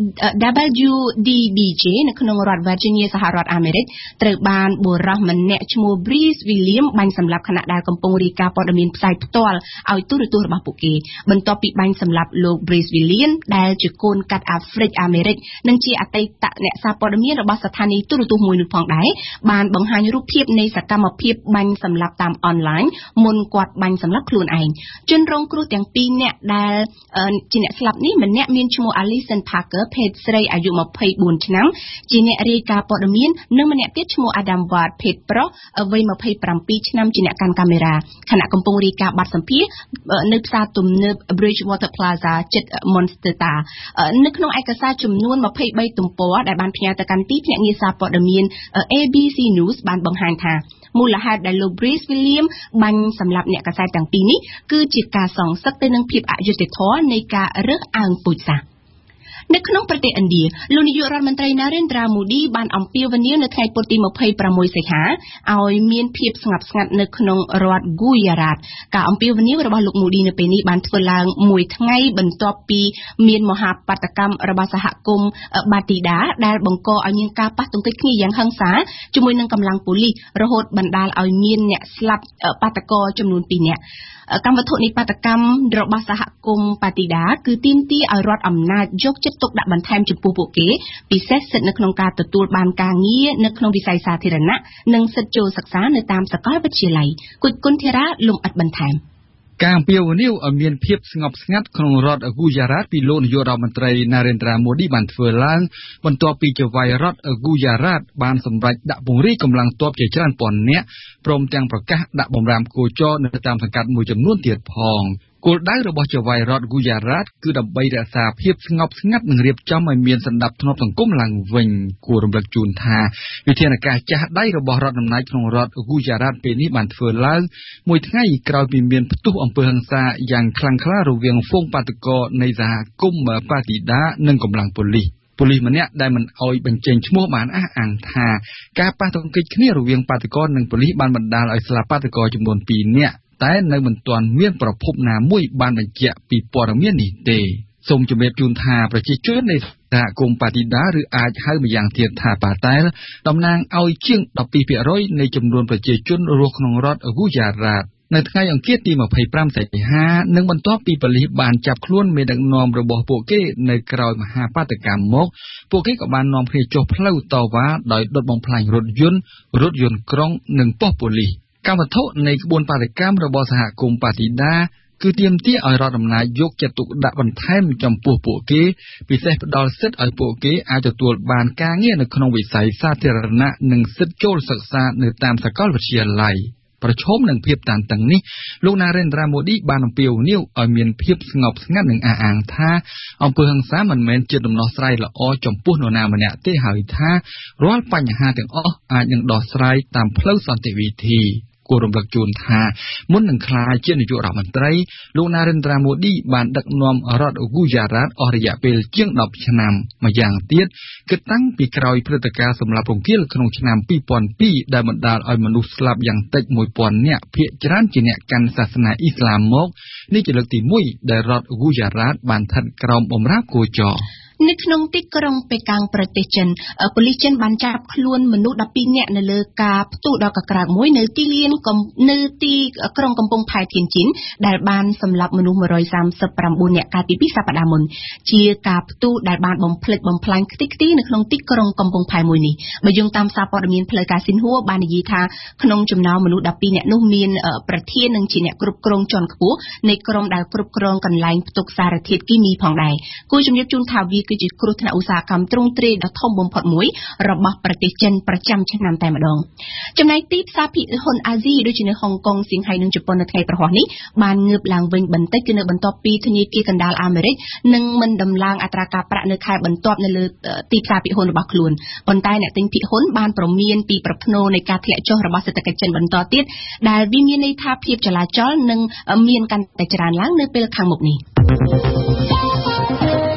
W D B J នៅក្នុងរដ្ឋ Virginia សហរដ្ឋអាមេរិកត្រូវបានបុរសម្នាក់ឈ្មោះ Bruce William បាញ់សម្លាប់ខណៈដែលកំពុងរាយការណ៍ព័ត៌មានផ្សាយផ្ទាល់ឲ្យទូរទស្សន៍របស់ពួកគេបន្ទាប់ពីបាញ់សម្លាប់លោក Bruce William ដែលជាកូនកាត់អាហ្វ្រិកអាមេរិកនិងជាអតីតអ្នកសារព័ត៌មានរបស់ស្ថានីយ៍ទូរទស្សន៍មួយនោះផងដែរបានបង្ហាញរូបភាពនៃសកម្មភាពបាញ់សម្លាប់តាមអនឡាញមុនគាត់បាញ់សម្លាប់ខ្លួនឯងជនរងគ្រោះទាំងពីរនាក់ដែលជាអ្នកស្លាប់នេះម្នាក់មានឈ្មោះ Alison Parker ភេទស្រីអាយុម្ភៃបួនឆ្នាំជាអ្នករាយការណ៍ព័ត៌មាននិងម្នាក់ទៀតឈ្មោះ Adam Ward ភេទប្រុសវ័យម្ភៃប្រាំពីរឆ្នាំជាអ្នកកាន់កាមេរ៉ាខណៈកំពុងរាយការណ៍បទសម្ភាសន៍នៅផ្សារទំនើប Bridgewater Plaza ជិត Monster នៅក្នុងឯកសារចំនួនម្ភៃបីទំព័រដែលបានផ្ញើទៅកាន់ទីភ្នាក់ងារសារព័ត៌មាន A B C News បានបង្ហាញថាមូលហេតុដែលលោក Bruce William បាញ់សម្លាប់អ្នកកាសែតទាំងពីរនេះគឺជាការសងសឹកទៅនឹងភាពអយុត្តិធម៌នៃការរើសអើងពូជសាសន៍នៅក្នុងប្រទេសឥណ្ឌាលោកនាយករដ្ឋមន្ត្រី Narendra Modi បានអំពាវនាវនៅថ្ងៃពុធទីម្ភៃប្រាំមួយសីហាឲ្យមានភាពស្ងប់ស្ងាត់នៅក្នុងរដ្ឋ Gujarat ការអំពាវនាវរបស់លោក Modi នៅពេលនេះបានធ្វើឡើងមួយថ្ងៃបន្ទាប់ពីមានមហាបាតកម្មរបស់សហគមន៍ Batida ដែលបង្កឲ្យមានការប៉ះទង្គិចគ្នាយ៉ាងហិង្សាជាមួយនឹងកម្លាំងប៉ូលីសរហូតបណ្ដាលឲ្យមានអ្នកស្លាប់បាតកោចំនួនពីរនាក់កម្មវត្ថុនៃបាតកម្មរបស់សហគមន៍ប៉ាទីដាគឺទាមទារឲ្យរដ្ឋអំណាចយកចិត្តទុកដាក់បន្ថែមចំពោះពួកគេពិសេសសិទ្ធិនៅក្នុងការទទួលបានការងារនៅក្នុងវិស័យសាធារណៈនិងសិទ្ធិចូលសិក្សានៅតាមសាកលវិទ្យាល័យគុជគុណធារាលំអិតបន្ថែមការអំពាវនាវឲ្យមានភាពស្ងប់ស្ងាត់ក្នុងរដ្ឋ Gujarat ពីលោកនាយករដ្ឋមន្ត្រី Narendra Modi បានធ្វើឡើងបន្ទាប់ពីចៅហ្វាយរដ្ឋ Gujarat បានសម្រេចដាក់ពង្រាយកម្លាំងទ័ពជាច្រើនពាន់នាក់ព្រមទាំងប្រកាសដាក់បម្រាមគោចរនៅតាមសង្កាត់មួយចំនួនទៀតផងគោលដៅរបស់ចៅហ្វាយរដ្ឋ Gujarat គឺដើម្បីរក្សាភាពស្ងប់ស្ងាត់និងរៀបចំឲ្យមានសណ្ដាប់ធ្នាប់សង្គមឡើងវិញគួររំលឹកជូនថាវិធានការចាស់ដៃរបស់រដ្ឋអំណាចក្នុងរដ្ឋ Gujarat ពេលនេះបានធ្វើឡើងមួយថ្ងៃក្រោយពីមានផ្ទុះអំពើហិង្សាយ៉ាងខ្លាំងក្លារវាងហ្វូងបាតកោនៃសហគមន៍ប៉ាទីដានិងកម្លាំងប៉ូលីសប៉ូលីសម្នាក់ដែលមិនអោយបញ្ចេញឈ្មោះបានអះអាងថាការប៉ះទង្គិចគ្នារវាងបាតកោនិងប៉ូលីសបានបណ្ដាលឲ្យស្លាប់បាតកោចំនួនពីរនាក់តែនៅមិនទាន់មានប្រភពណាមួយបានបញ្ជាក់ពីព័ត៌មាននេះទេសូមជម្រាបជូនថាប្រជាជននៃសហគមន៍ប៉ាទីដាឬអាចហៅម្យ៉ាងទៀតថាប៉ាតែលតំណាងឲ្យជាងដប់ពីរភាគរយនៃចំនួនប្រជាជនរស់ក្នុងរដ្ឋ Gujarat នៅថ្ងៃអង្គារទីម្ភៃប្រាំសីហានិងបន្ទាប់ពីប៉ូលីសបានចាប់ខ្លួនមេដឹកនាំរបស់ពួកគេនៅក្រៅមហាបាតកម្មមកពួកគេក៏បាននាំគ្នាចុះផ្លូវតវ៉ាដោយដុតបំផ្លាញរថយន្តរថយន្តក្រុងនិងប៉ុស្តិ៍ប៉ូលីសកម្មវត្ថុនៃក្បួនបាតកម្មរបស់សហគមន៍ប៉ាទីដាគឺទាមទារឲ្យរដ្ឋអំណាចយកចិត្តទុកដាក់បន្ថែមចំពោះពួកគេពិសេសផ្ដល់សិទ្ធិឲ្យពួកគេអាចទទួលបានការងារនៅក្នុងវិស័យសាធារណៈនិងសិទ្ធិចូលសិក្សានៅតាមសាកលវិទ្យាល័យប្រឈមនឹងភាពតានតឹងនេះលោក Narendra Modi បានអំពាវនាវឲ្យមានភាពស្ងប់ស្ងាត់និងអះអាងថាអំពើហិង្សាមិនមែនជាដំណោះស្រាយល្អចំពោះនរណាម្នាក់ទេហើយថារាល់បញ្ហាទាំងអស់អាចនឹងដោះស្រាយតាមផ្លូវសន្តិវិធីគួររំលឹកជូនថាមុននឹងក្លាយជានាយករដ្ឋមន្ត្រីលោក Narendra Modi បានដឹកនាំរដ្ឋ Gujarat អស់រយៈពេលជាងដប់ឆ្នាំម្យ៉ាងទៀតគឺតាំងពីក្រោយព្រឹត្តិការណ៍សម្លាប់រង្គាលក្នុងឆ្នាំពីរពាន់ពីរដែលបណ្ដាលឲ្យមនុស្សស្លាប់យ៉ាងតិចមួយពាន់នាក់ភាគច្រើនជាអ្នកកាន់សាសនាអ៊ីស្លាមមកនេះជាលើកទីមួយដែលរដ្ឋ Gujarat បានស្ថិតក្រោមបម្រាមគោចរនៅក្នុងទីក្រុងប៉េកាំងប្រទេសចិនប៉ូលីសចិនបានចាប់ខ្លួនមនុស្សដប់ពីរនាក់នៅលើការផ្ទុះដ៏កក្រើកមួយនៅទីលាននៅទីក្រុងកំពង់ផែទៀនជីនដែលបានសម្លាប់មនុស្សមួយរយសាមសិបប្រាំបួននាក់កាលពីពីសប្តាហ៍មុនជាការផ្ទុះដែលបានបំផ្លិចបំផ្លាញខ្ទេចខ្ទីនៅក្នុងទីក្រុងកំពង់ផែមួយនេះបើយោងតាមសារព័ត៌មានផ្លូវការស៊ីនហួរបាននិយាយថាក្នុងចំណោមមនុស្សដប់ពីរនាក់នោះមានប្រធាននិងជាអ្នកគ្រប់គ្រងជាន់ខ្ពស់នៃក្រុមដែលគ្រប់គ្រងកន្លែងផ្ទុកសារធាតុគីមីផងដែរគួរជំរាបជូនថាវាគឺជាគ្រោះថ្នាក់ឧស្សាហកម្មទ្រង់ទ្រាយដ៏ធំបំផុតមួយរបស់ប្រទេសចិនប្រចាំឆ្នាំតែម្ដងចំណែកទីផ្សារភាគហ៊ុនអាស៊ីដូចជានៅហុងកុងសៀងហៃនិងជប៉ុននៅថ្ងៃប្រហោះនេះបានងើបឡើងវិញបន្តិចគឺនៅបន្ទាប់ពីធនាគារកណ្ដាលអាមេរិកនឹងមិនដំឡើងអត្រាការប្រាក់នៅខែបន្ទាប់នៅលើទីផ្សារភាគហ៊ុនរបស់ខ្លួនប៉ុន្តែអ្នកទិញភាគហ៊ុនបានប្រមានពីប្រផ្នូលនៃការធ្លាក់ចុះរបស់សេដ្ឋកិច្ចចិនបន្តទៀតដែលវាមានន័យថាភាពចលាចលនឹងមានកាន់តែច្រើនឡើងនៅពេលខាងមុខនេះត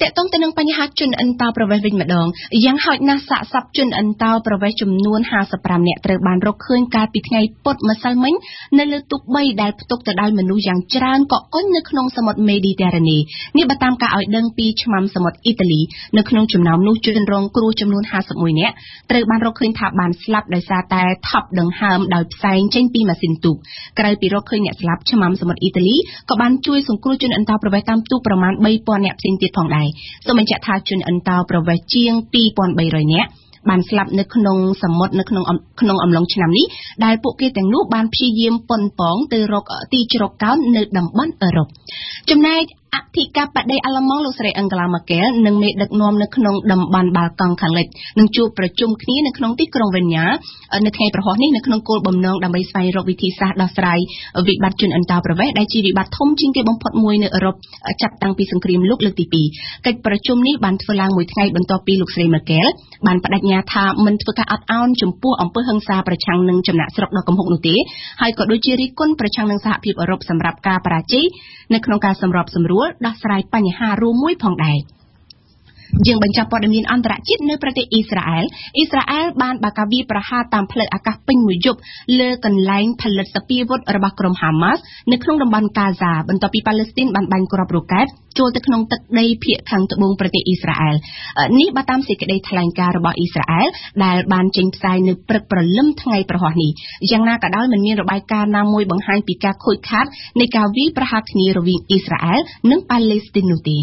តកតងទៅនឹងបញ្ហាជនអន្តោប្រវេសន៍វិញម្ដងយ៉ាងហោចណាស់សាកសពជនអន្តោប្រវេសន៍ចំនួនห้าสิบห้าនាក់ត្រូវបានរកឃើញកាលពីថ្ងៃពុធម្សិលមិញនៅលើទូកបីដែលផ្ទុកទៅដោយមនុស្សយ៉ាងច្រើនកកកុញនៅក្នុងសមុទ្រមេឌីទែរ៉ានីនេះបើតាមការឲ្យដឹងពីឆ្មាំសមុទ្រអ៊ីតាលីនៅក្នុងចំណោមនោះជនរងគ្រោះចំនួនห้าสิบเอ็ดនាក់ត្រូវបានរកឃើញថាបានស្លាប់ដោយសារតែថប់ដង្ហើមដោយផ្សែងចេញពីម៉ាស៊ីនទូកក្រៅពីរកឃើញអ្នកស្លាប់ឆ្មាំសមុទ្រអ៊ីតាលីក៏បានជួយសង្គ្រោះជនអន្តោប្រវេសន៍តាមទូកប្រមាណបីពាន់នាក់ផ្សេងទៀតផងដែរសូមបញ្ជាក់ថាជនអន្តោប្រវេសន៍ជាងពីរពាន់បីរយនាក់បានស្លាប់នៅក្នុងសមុទ្រនៅក្នុងក្នុងអំឡុងឆ្នាំនេះដែលពួកគេទាំងនោះបានព្យាយាមប៉ុនប៉ងទៅរកទីជ្រកកោននៅតំបន់អឺរ៉ុបចំណែកអធិការបតីអាល្លឺម៉ង់លោកស្រីអង់ក្លាម៉ាកែលនិងមេដឹកនាំនៅក្នុងតំបន់បាល់កង់ខាងលិចនឹងជួបប្រជុំគ្នានៅក្នុងទីក្រុងវិញ្ញានៅថ្ងៃប្រហោះនេះនៅក្នុងគោលបំណងដើម្បីស្វែងរកវិធីសាស្ត្រដោះស្រាយវិបត្តិជនអន្តោប្រវេសន៍ដែលជាវិបត្តិធំជាងគេបំផុតមួយនៅអឺរ៉ុបចាប់តាំងពីសង្គ្រាមលោកលើកទីពីរកិច្ចប្រជុំនេះបានធ្វើឡើងមួយថ្ងៃបន្ទាប់ពីលោកស្រីម៉ាកែលបានបដិញ្ញាថាមិនធ្វើការអត់ឱនចំពោះអំពើហិង្សាប្រឆាំងនឹងចំណាក់ស្រុកដ៏គំហុកនោះទេហើយក៏ដូចជារិះគន់ប្រឆាំងនឹងសហភាពអឺរ៉ុបសម្រាប់ការបរាជ័យនៅក្នុងការសម្របសម្រួលដោះស្រាយបញ្ហារួមមួយផងដែរយើងបញ្ចប់ព័ត៌មានអន្តរជាតិនៅប្រទេសអ៊ីស្រាអែលអ៊ីស្រាអែលបានបើកការវាយប្រហារតាមផ្លូវអាកាសពេញមួយយប់លើកន្លែងផលិតសពាវុធរបស់ក្រុមហាម៉ាស់នៅក្នុងតំបន់កាហ្សាបន្ទាប់ពីប៉ាឡេស្ទីនបានបាញ់គ្រាប់រ៉ុកែតចូលទៅក្នុងទឹកដីភាគខាងត្បូងប្រទេសអ៊ីស្រាអែលនេះបើតាមសេចក្តីថ្លែងការណ៍របស់អ៊ីស្រាអែលដែលបានចេញផ្សាយនៅព្រឹកព្រលឹមថ្ងៃប្រហោះនេះយ៉ាងណាក៏ដោយមិនមានរបាយការណ៍ណាមួយបង្ហាញពីការខូចខាតនៃការវាយប្រហារគ្នារវាងអ៊ីស្រាអែលនិងប៉ាឡេស្ទីននោះទេ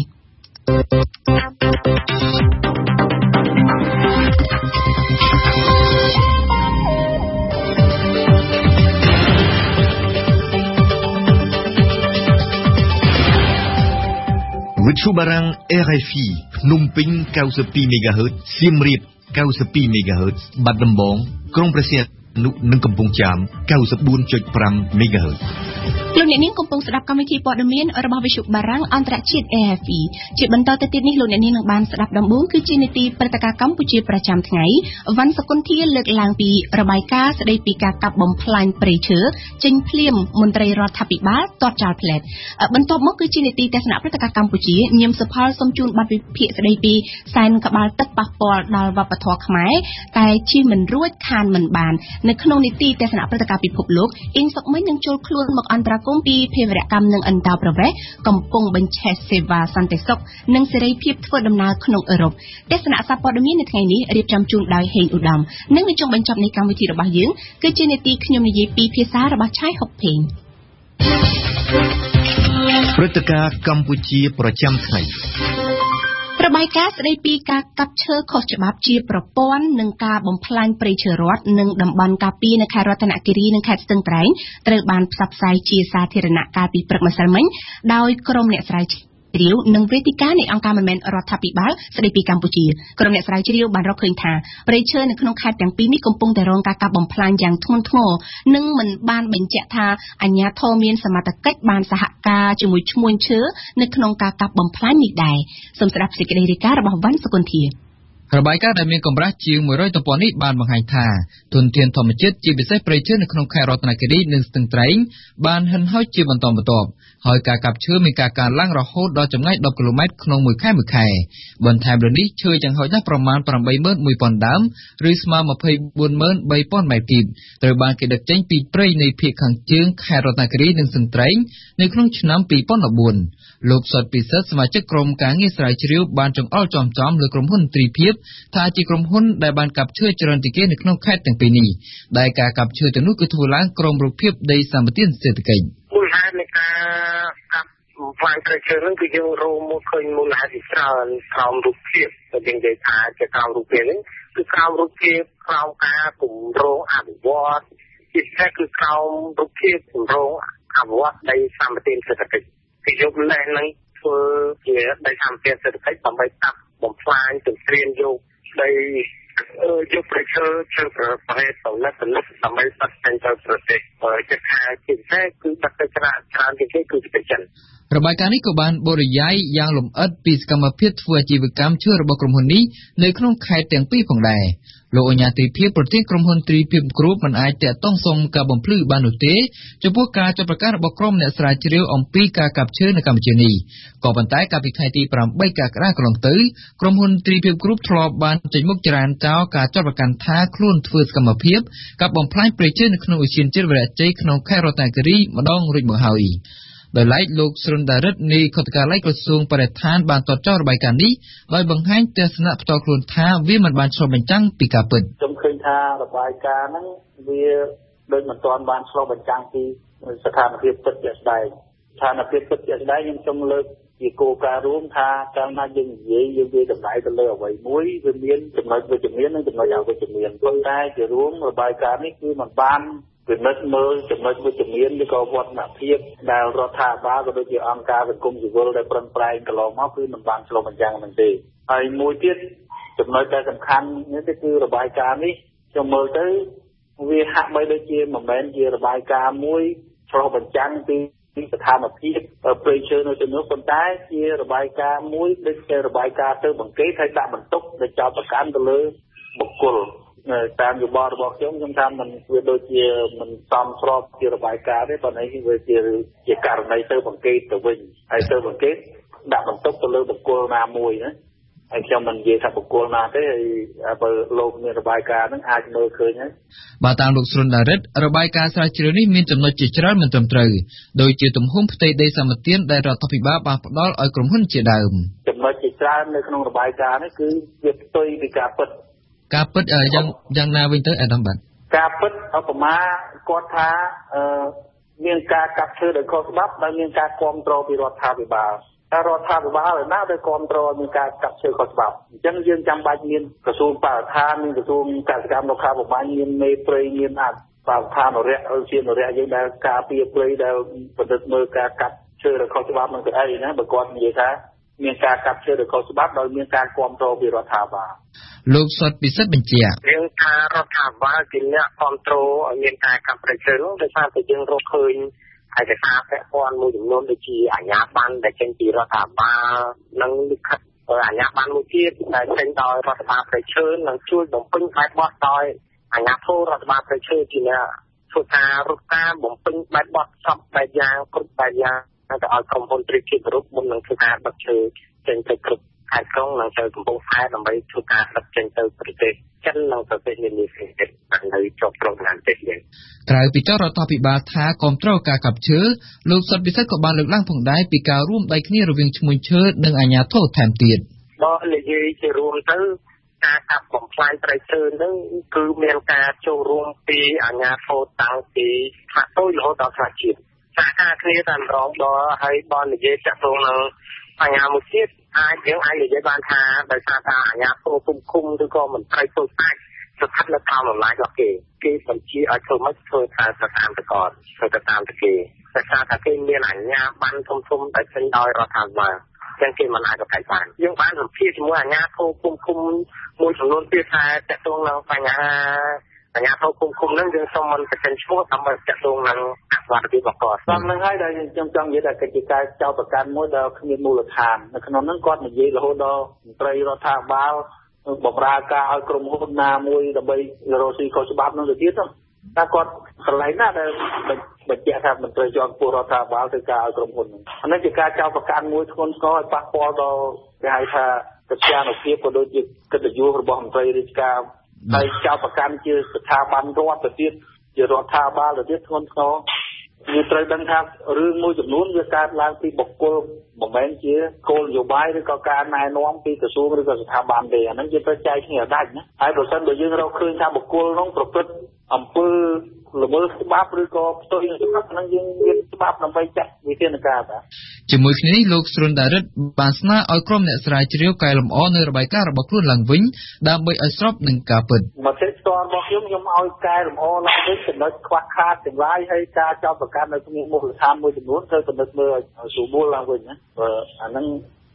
វិទ្យុបារាំង R F I ភ្នំពេញ ninety-two megahertz សៀមរាប ninety-two megahertz បាត់ដំបងក្រុងព្រះសីហនុនិងកំពង់ចាម ninety-four point five megahertz លោកអ្នកនាងកំពុងស្ដាប់កម្មវិធីព័ត៌មានរបស់វិទ្យុបារាំងអន្តរជាតិ A F P ជាបន្តទៅទៀតនេះលោកអ្នកនាងនឹងបានស្ដាប់ដំបូងគឺជានីតិព្រឹត្តិការណ៍កម្ពុជាប្រចាំថ្ងៃវ៉ាន់សកុនធាលើកឡើងពីរបាយការណ៍ស្ដីពីការកាប់បំផ្លាញព្រៃឈើចេញភ្លាមមន្ត្រីរដ្ឋាភិបាលទាត់ចោលផ្លែតបន្ទាប់មកគឺជានីតិទស្សនៈព្រឹត្តិការណ៍កម្ពុជាញៀមសុផលសូមជូនបទវិភាគស្ដីពីសែនក្បាលទឹកប៉ះពាល់ដល់វប្បធម៌ខ្មែរតែជិះមិនរួចខានមិនបាននៅក្នុងនីតិទស្សនៈព្រឹត្តិការណ៍ពិភពលោកអ៊ីងសុកមិញនឹងចូលខ្លួនមកអន្តរាគមន៍ពីភេរវកម្មនិងអន្តោប្រវេសន៍កំពុងបញ្ឆេះសេវាសន្តិសុខនិងសេរីភាពធ្វើដំណើរក្នុងអឺរ៉ុបទស្សនៈសារព័ត៌មាននៅថ្ងៃនេះរៀបចំជូនដោយហេងឧត្តមនិងនៅចុងបញ្ចប់នៃកម្មវិធីរបស់យើងគឺជានីតិខ្ញុំនិយាយពីភាសារបស់ឆៃហុកភេងព្រឹត្តិការណ៍កម្ពុជាប្រចាំថ្ងៃរបាយការណ៍ស្ដីពីការកាប់ឈើខុសច្បាប់ជាប្រព័ន្ធនិងការបំផ្លាញព្រៃឈើរដ្ឋនិងតំបន់ការពារនៅខេត្តរតនគិរីនិងខេត្តស្ទឹងត្រែងត្រូវបានផ្សព្វផ្សាយជាសាធារណៈកាលពីព្រឹកម្សិលមិញដោយក្រុមអ្នកស្រាវជ្រាវនិងវេទិកានៃអង្គការមិនមែនរដ្ឋាភិបាលស្ដីពីកម្ពុជាក្រុមអ្នកស្រាវជ្រាវបានរកឃើញថាព្រៃឈើនៅក្នុងខេត្តទាំងពីរនេះកំពុងតែរងការកាប់បំផ្លាញយ៉ាងធ្ងន់ធ្ងរនិងមិនបានបញ្ជាក់ថាអាជ្ញាធរមានសមត្ថកិច្ចបានសហការជាមួយឈ្មួញឈើនៅក្នុងការកាប់បំផ្លាញនេះដែរសូមស្ដាប់សេចក្តីរាយការណ៍របស់វ៉ាន់សុគន្ធារបាយការណ៍ដែលមានកម្រាស់ជាងមួយរយទំព័រនេះបានបង្ហាញថាធនធានធម្មជាតិជាពិសេសព្រៃឈើនៅក្នុងខេត្តរតនគិរីនិងស្ទឹងត្រែងបានហិនហោចជាបន្តបន្ទាប់ហើយការកាប់ឈើមានការកើនឡើងរហូតដល់ចម្ងាយtenគីឡូម៉ែត្រក្នុងមួយខែមួយខែបន្ថែមលើនេះឈើយ៉ាងហោចណាស់ប្រមាណeightម៉ឺនoneពាន់ដើមឬស្មើtwenty-fourម៉ឺនthreeពាន់ម៉ែត្រគីបត្រូវបានគេដឹកចេញពីព្រៃនៃភាគខាងជើងខេត្តរតនគិរីនិងស្ទឹងត្រែងនៅក្នុងឆ្នាំtwo thousand fourteenលោកសុតពិសិដ្ឋសមាជិកក្រុមការងារស្រាវជ្រាវបានចង្អុលចំចំលើក្រុមហ៊ុនទ្រីភិបថាជាក្រុមហ៊ុនដែលបានកាប់ឈើច្រើនជាងគេនៅក្នុងខេត្តទាំងពីរនេះដែលការកាប់ឈើទាំងនោះគឺធ្វើឡើងក្រោមរូបភាពដីសម្បត្តិសេដ្ឋកិច្ចមូលហេតុនៃការកាប់ផ្លាញព្រៃឈើនឹងគឺយើងរកមកឃើញមូលហេតុជាច្រើនក្រោមរូបភាពតែយើងនិយាយថាជាក្រោមរូបភាពនេះគឺក្រោមរូបភាពក្រោមការគម្រោងអភិវឌ្ឍជាពិសេសគឺក្រោមរូបភាពគម្រោងអភិវឌ្ឍដីសម្បត្តិសេដ្ឋកិច្ចគឺយកលេសនឹងធ្វើជាដីសម្បត្តិសេដ្ឋកិច្ចដើម្បីកាប់បំផ្លាញទន្ទ្រានយកដីយកព្រៃឈើឈើប្រភេទផលិតផលិតដើម្បីបិទចេញទៅប្រទេសជិតខាងជាពិសេសគឺបិទទៅច្រើនច្រើនជាងគេគឺប្រទេសចិនរបាយការណ៍នេះក៏បានបរិយាយយ៉ាងលម្អិតពីសកម្មភាពធ្វើអាជីវកម្មឈើរបស់ក្រុមហ៊ុននេះនៅក្នុងខេត្តទាំងពីរផងដែរលោកអញ្ញាទីភាពប្រធានក្រុមហ៊ុនទ្រីភិបគ្រូបមិនអាចតាក់ទងសុំការបំភ្លឺបាននោះទេចំពោះការចាប់ប្រកាសរបស់ក្រុមអ្នកស្រាវជ្រាវអំពីការកាប់ឈើនៅកម្ពុជានេះក៏ប៉ុន្តែកាលពីថ្ងៃទីប្រាំបីកក្កដាកន្លងទៅក្រុមហ៊ុនទ្រីភិបគ្រូបធ្លាប់បានចេញមុខចរានចោលការចាប់ប្រកាន់ថាខ្លួនធ្វើសកម្មភាពកាប់បំផ្លាញព្រៃឈើនៅក្នុងឧទ្យានជាតិវរៈជ័យក្នុងខេត្តរតនគិរីម្ដងរួចមកហើយដោយឡែកលោកស្រុនដារិតនៃខុទ្ទកាល័យក្រសួងបរិស្ថានបានតបចោលរបាយការណ៍នេះដោយបង្ហាញទស្សនៈផ្ទាល់ខ្លួនថាវាមិនបានឆ្លុះបញ្ចាំងពីការពិតខ្ញុំឃើញថារបាយការណ៍ហ្នឹងវាដូចមិនទាន់បានឆ្លុះបញ្ចាំងពីស្ថានភាពពិតជាក់ស្ដែងស្ថានភាពពិតជាក់ស្ដែងខ្ញុំចង់លើកជាគោលការណ៍រួមថាកាលណាយើងនិយាយយើងវាតម្លៃទៅលើអ្វីមួយវាមានចំណុចវិជ្ជមាននិងចំណុចអវិជ្ជមានប៉ុន្តែជារួមរបាយការណ៍នេះគឺមិនបានពិនិត្យមើលចំណុចវិជ្ជមានឬក៏វឌ្ឍនភាពដែលរដ្ឋាភិបាលក៏ដូចជាអង្គការសង្គមស៊ីវិលដែលប្រឹងប្រែងកន្លងមកគឺមិនបានឆ្លុះបញ្ចាំងនឹងទេហើយមួយទៀតចំណុចដែលសំខាន់នេះគឺរបាយការណ៍នេះខ្ញុំមើលទៅវាហាក់បីដូចជាមិនមែនជារបាយការណ៍មួយឆ្លុះបញ្ចាំងពីស្ថានភាពព្រៃឈើនៅទីនោះប៉ុន្តែជារបាយការណ៍មួយដូចជារបាយការណ៍ទៅបង្កេតហើយដាក់បន្ទុកដែលចោទប្រកាន់ទៅលើបុគ្គលតាមយោបល់របស់ខ្ញុំខ្ញុំថាมันវាដូចជាមិនសមស្របជារបាយការណ៍ទេប៉ុន្តែវាជាជាករណីទៅបង្កេតទៅវិញហើយទៅបង្កេតដាក់បន្ទុកទៅលើបុគ្គលណាមួយណាហើយខ្ញុំមិននិយាយថាបុគ្គលណាទេហើយបើលោកមានរបាយការណ៍ហ្នឹងអាចមើលឃើញហើយបើតាមលោកស្រុនដារិតរបាយការណ៍ស្រាវជ្រាវនេះមានចំណុចជាច្រើនមិនត្រឹមត្រូវដោយជាទំហំផ្ទៃដីសម្បត្តិដែលរដ្ឋាភិបាលបានផ្ដល់ឲ្យក្រុមហ៊ុនជាដើមចំណុចជាច្រើននៅក្នុងរបាយការណ៍នេះគឺវាផ្ទុយពីការពិតការពិតយ៉ាងយ៉ាងណាវិញទៅអាដាមបាទការពិតឧបមាគាត់ថាអឺមានការកាប់ឈើដោយខុសច្បាប់ដែលមានការគ្រប់គ្រងពីរដ្ឋាភិបាលតែរដ្ឋាភិបាលឯណាដែលគ្រប់គ្រងមានការកាប់ឈើខុសច្បាប់អញ្ចឹងយើងចាំបាច់មានក្រសួងបរិស្ថានមានក្រសួងកសិកម្មរុក្ខាភិបាលមានមេព្រៃមានអបបរិស្ថានរយៈជានរយៈយើងដែលការពារព្រៃដែលបណ្ឌិតមើលការកាប់ឈើដោយខុសច្បាប់នឹងទៅអីណាបើគាត់និយាយថាមានការកាប់ឈើដោយខុសច្បាប់ដោយមានការគ្រប់គ្រងពីរដ្ឋាភិបាលលោកសុតពិសិដ្ឋបញ្ជាក់យើងថារដ្ឋាភិបាលជាអ្នកគ្រប់គ្រងឲ្យមានការកាប់ព្រៃឈើនោះដោយសារតែយើងរកឃើញឯកសារពាក់ព័ន្ធមួយចំនួនដូចជាអាជ្ញាប័ណ្ណដែលចេញពីរដ្ឋាភិបាលនិងលិខិតអាជ្ញាប័ណ្ណមួយទៀតដែលចេញដោយរដ្ឋបាលព្រៃឈើនិងជួយបំពេញបែបបទដោយអាជ្ញាធររដ្ឋបាលព្រៃឈើជាអ្នកធ្វើការរកការបំពេញបែបបទសពបែបយ៉ាងគ្រប់បែបយ៉ាងទៅឲ្យក្រុមហ៊ុនទ្រីភិបរូបមុននឹងធ្វើការបិទឈើចេញទៅគ្រប់ខេត្តក្រុងនិងទៅកំពង់ផែដើម្បីធ្វើការបិទចេញទៅប្រទេសចិននិងប្រទេសនានាផ្សេងទៀតនៅជាប់ក្រុងណានទេសនេះក្រៅពីចោទរដ្ឋាភិបាលថាគាំទ្រការកាប់ឈើលោកសុតពិសិដ្ឋក៏បានលើកឡើងផងដែរពីការរួមដៃគ្នារវាងឈ្មួញឈើនិងអាជ្ញាធរថែមទៀតបើនិយាយជារួមទៅការកាប់បំផ្លាញព្រៃឈើនឹងគឺមានការចូលរួមពីអាជ្ញាធរតាំងពីថ្នាក់តូចរហូតដល់ថ្នាក់ជាតិសហការគ្នាតែម្ដងដល់ហើយបើនិយាយចាក់ទងនឹងបញ្ហាមួយទៀតអាចយើងអាចនិយាយបានថាដោយសារតែអាជ្ញាធរគុំគុំឬក៏មន្ត្រីតូចតាចស្ថិតនៅតាមអំណាចរបស់គេគេបញ្ជាឲ្យធ្វើម៉េចធ្វើតាមទៅតាមទៅគាត់ធ្វើទៅតាមទៅគេដោយសារតែគេមានអាជ្ញាប័ណ្ណធំធំដែលចេញដោយរដ្ឋាភិបាលចឹងគេមិនអាចបកកាយបានយើងបានសម្ភាសជាមួយអាជ្ញាធរគុំគុំមួយចំនួនទៀតថាតកតងនឹងបញ្ហាអាជ្ញាធរគុំគុំហ្នឹងយើងសូមមិនបញ្ចេញឈ្មោះដើម្បីតកតងនឹងអសវត្ថិភាពរបស់គាត់តាមនឹងហើយដែលខ្ញុំចង់និយាយថាកិច្ចការចោទប្រកាន់មួយដែលគ្មានមូលដ្ឋាននៅក្នុងហ្នឹងគាត់និយាយរហូតដល់មន្ត្រីរដ្ឋាភិបាលបម្រើការឲ្យក្រុមហ៊ុនណាមួយដើម្បីរកស៊ីខុសច្បាប់នោះទៅទៀតតែគាត់កន្លែងណាដែលបញ្ជាក់ថាមន្ត្រីជាន់ខ្ពស់រដ្ឋាភិបាលធ្វើការឲ្យក្រុមហ៊ុនហ្នឹងអានេះជាការចោទប្រកាន់មួយធ្ងន់ធ្ងរឲ្យប៉ះពាល់ដល់គេហៅថាកិច្ចការភាពក៏ដូចជាកិត្តិយសរបស់មន្ត្រីរាជការហើយចោទប្រកាន់ជាស្ថាប័នរដ្ឋទៅទៀតជារដ្ឋាភិបាលទៅទៀតធ្ងន់ធ្ងរវាត្រូវដឹងថារឿងមួយចំនួនវាកើតឡើងពីបុគ្គលមិនមែនជាគោលនយោបាយឬក៏ការណែនាំពីក្រសួងឬក៏ស្ថាប័នទេអាហ្នឹងយើងត្រូវចែកគ្នាឲ្យដាច់ណាហើយប្រសិនបើយើងរកឃើញថាបុគ្គលនោះប្រព្រឹត្តអំពើល្មើសច្បាប់ឬក៏ផ្ទុយនឹងច្បាប់ហ្នឹងយើងមានច្បាប់ដើម្បីចាត់វិធានការបាទជាមួយគ្នានេះលោកស្រុនដារិតបានស្នើឲ្យក្រុមអ្នកស្រាវជ្រាវកែលម្អនៅរបាយការណ៍របស់ខ្លួនឡើងវិញដើម្បីឲ្យស្របនឹងការពិតមតិស្ទររបស់ខ្ញុំខ្ញុំឲ្យកែលម្អឡើងវិញចំណុចខ្វះខាតទាំងឡាយហើយការចោទប្រកាន់នៅក្នុងមូលដ្ឋានមួយចំនួនត្រូវពិនិត្យមើលឲ្យស្រួលឡើងវិញណាបើអាហ្នឹង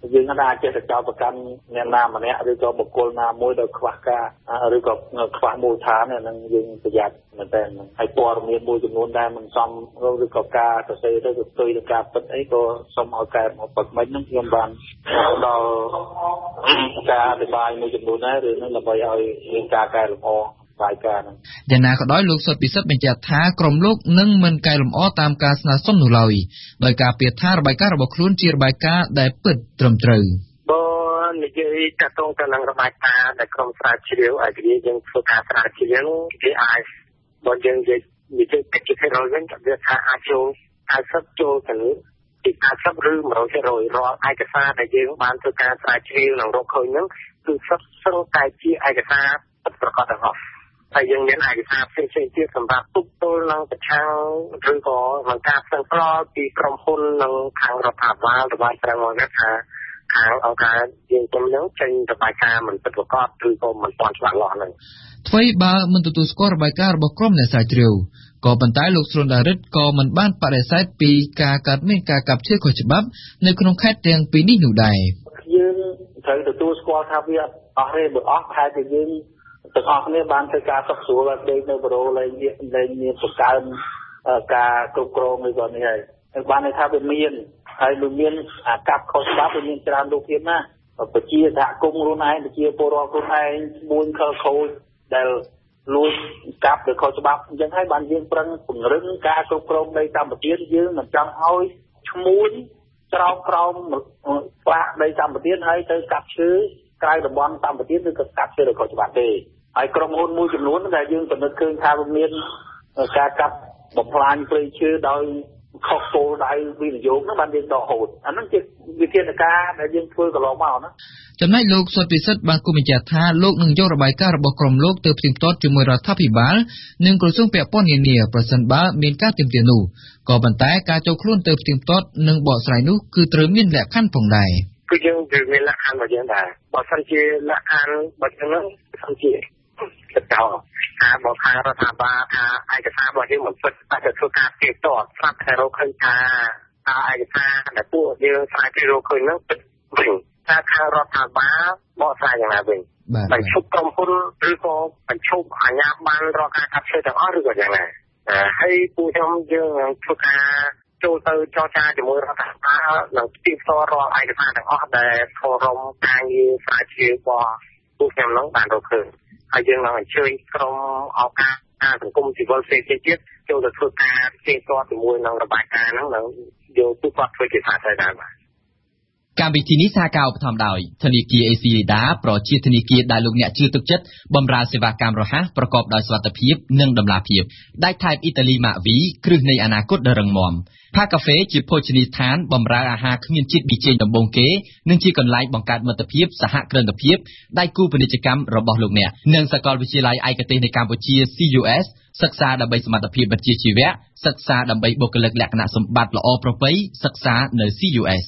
យើងអាចចេះតែចោទប្រកាន់អ្នកណាម្នាក់ឬក៏បុគ្គលណាមួយដោយខ្វះការឬក៏ខ្វះមូលដ្ឋានហ្នឹងយើងប្រយ័ត្នមែនតើហើយព័ត៌មានមួយចំនួនដែលមិនសមឬក៏ការសរសេរទៅទៅផ្ទុយនឹងការពិតអីក៏សូមឲ្យកែមកពិតមិនហ្នឹងខ្ញុំបានដល់ការអធិប្បាយមួយចំនួនដែរឬនឹងដើម្បីឲ្យមានការកែលម្អយ៉ាងណាក៏ដោយលោកសុតពិសិដ្ឋបញ្ជាក់ថាក្រុមលោកនឹងមិនកែលម្អតាមការស្នើសុំនោះឡើយដោយការពៀថារបាយការណ៍របស់ខ្លួនជារបាយការណ៍ដែលពិតត្រឹមត្រូវបើនិយាយតាក់ទងទៅនឹងរបាយការណ៍ដែលក្រុមស្រាវជ្រាវឲ្យវាយើងធ្វើការស្រាវជ្រាវគេអាចបើយើងនិយាយនិយាយពីគេរយវិញវាថាអាចចូលអាយសិបចូលទៅពីអាយសិបឬមួយរយរាល់ឯកសារដែលយើងបានធ្វើការស្រាវជ្រាវនិងរកឃើញហ្នឹងគឺសុទ្ធសឹងតែជាឯកសារពិតប្រាកដទាំងអស់ហើយយើងមានឯកសារផ្សេងៗទៀតសម្រាប់ទប់ទល់នឹងប្រឆាំងឬក៏នឹងការផ្សឹងផ្សល់ពីក្រុមហ៊ុននិងខាងរដ្ឋាភិបាលរបស់ប្រងមកថាខាងអង្គការយើងខ្ញុំនឹងចេញរបាយការណ៍មិនពិតប្រាកដឬក៏មិនទាន់ច្បាស់លាស់ហ្នឹងអ្វីបើមិនទទួលស្គាល់របាយការណ៍របស់ក្រុមអ្នកស្រាវជ្រាវក៏ប៉ុន្តែលោកស្រុនដារិតក៏មិនបានបដិសេធពីការកើតមានការកាប់ឈើខុសច្បាប់នៅក្នុងខេត្តទាំងពីរនេះនោះដែរយើងត្រូវទទួលស្គាល់ថាវាអស់ទេបើអស់ប្រហែលជាយើងទាំងអស់គ្នាបានធ្វើការសិក្សាស្រួលឲ្យដេកនៅបរិបទលែងលែងមានបង្កើនការគ្រប់គ្រងឬក៏នេះហើយហើយបានន័យថាវាមានហើយវាមានអាកាប់ខុសច្បាប់វាមានច្រើនរូបភាពណាប្រជាសហគមន៍ខ្លួនឯងប្រជាពលរដ្ឋខ្លួនឯងស្បួនខលខូចដែលលួចកាប់ឬខុសច្បាប់អញ្ចឹងហើយបានយើងប្រឹងពង្រឹងការគ្រប់គ្រងដីសម្បត្តិយើងមិនចង់ឲ្យឈ្មួញក្រោមក្រោមផ្លាកដីសម្បត្តិហើយទៅកាប់ឈើក្រៅតំបន់សម្បត្តិឬក៏កាប់ឈើឬខុសច្បាប់ទេហើយក្រុមហ៊ុនមួយចំនួនដែលយើងពិនិត្យឃើញថាមានការកាប់បំផ្លាញព្រៃឈើដោយខុសគោលដៅវិនិយោគហ្នឹងបានយើងដកហូតអាហ្នឹងជាវិធានការដែលយើងធ្វើកន្លងមកណាចំណែកលោកសុតពិសិដ្ឋបានគូបញ្ជាក់ថាលោកនឹងយករបាយការណ៍របស់ក្រុមលោកទៅផ្ទៀងផ្ទាត់ជាមួយរដ្ឋាភិបាលនិងក្រសួងពាក់ព័ន្ធនានាប្រសិនបើមានការទាមទារនោះក៏ប៉ុន្តែការចូលខ្លួនទៅផ្ទៀងផ្ទាត់និងបកស្រាយនោះគឺត្រូវមានលក្ខខណ្ឌផងដែរគឺយើងត្រូវមានលក្ខខណ្ឌរបស់យើងដែរបើសិនជាលក្ខខណ្ឌរបស់យើងហ្នឹងសិនជាទៅថាបើខាងរដ្ឋាភិបាលថាឯកសាររបស់យើងមិនពិតតែទៅធ្វើការទៀបតតស្រាប់តែរកឃើញថាឯកសារដែលពួកយើងស្រាវជ្រាវរកឃើញហ្នឹងពិតវិញថាខាងរដ្ឋាភិបាលបកស្រាយយ៉ាងណាវិញបញ្ឈប់ក្រុមហ៊ុនឬក៏បញ្ឈប់អាជ្ញាប័ណ្ណរកការកាប់ឈើទាំងអស់ឬក៏យ៉ាងណាហើយពួកខ្ញុំយើងធ្វើការចូលទៅចរចាជាមួយរដ្ឋាភិបាលនិងទីផ្សាររាល់ឯកសារទាំងអស់ដែលខរំការងារស្រាវជ្រាវរបស់ពួកខ្ញុំហ្នឹងបានរកឃើញហើយយើងនឹងអញ្ជើញក្រុមអង្គការសង្គមស៊ីវិលផ្សេងៗទៀតចូលទៅធ្វើការផ្ទៀងផ្ទាត់ជាមួយនឹងរបាយការណ៍ហ្នឹងនឹងយកទូគាត់ធ្វើជាសាធារណៈបាទកម្មវិធីនេះសហការឧបត្ថម្ភដោយធនាគារ អេ ស៊ី Data ប្រជាធនាគារដែលលោកអ្នកជឿទុកចិត្តបម្រើសេវាកម្មរហ័សប្រកបដោយសុវត្ថិភាពនិងតម្លាភាពដៃថែបអ៊ីតាលីម៉ាក់វីគ្រឹះនៃអនាគតដ៏រឹងមាំផាកាហ្វេជាភោជនីយដ្ឋានបម្រើអាហារគ្មានជាតិប៊ីចេងដំបូងគេនិងជាកន្លែងបង្កើតមិត្តភាពសហគ្រិនភាពដៃគូពាណិជ្ជកម្មរបស់លោកអ្នកនិងសាកលវិទ្យាល័យឯកទេសនៅកម្ពុជា ซี ยู เอส សិក្សាដើម្បីសមត្ថភាពវិជ្ជាជីវៈសិក្សាដើម្បីបុគ្គលិកលក្ខណៈសម្បត្តិល្អប្រពៃសិក្សានៅ ซี ยู เอส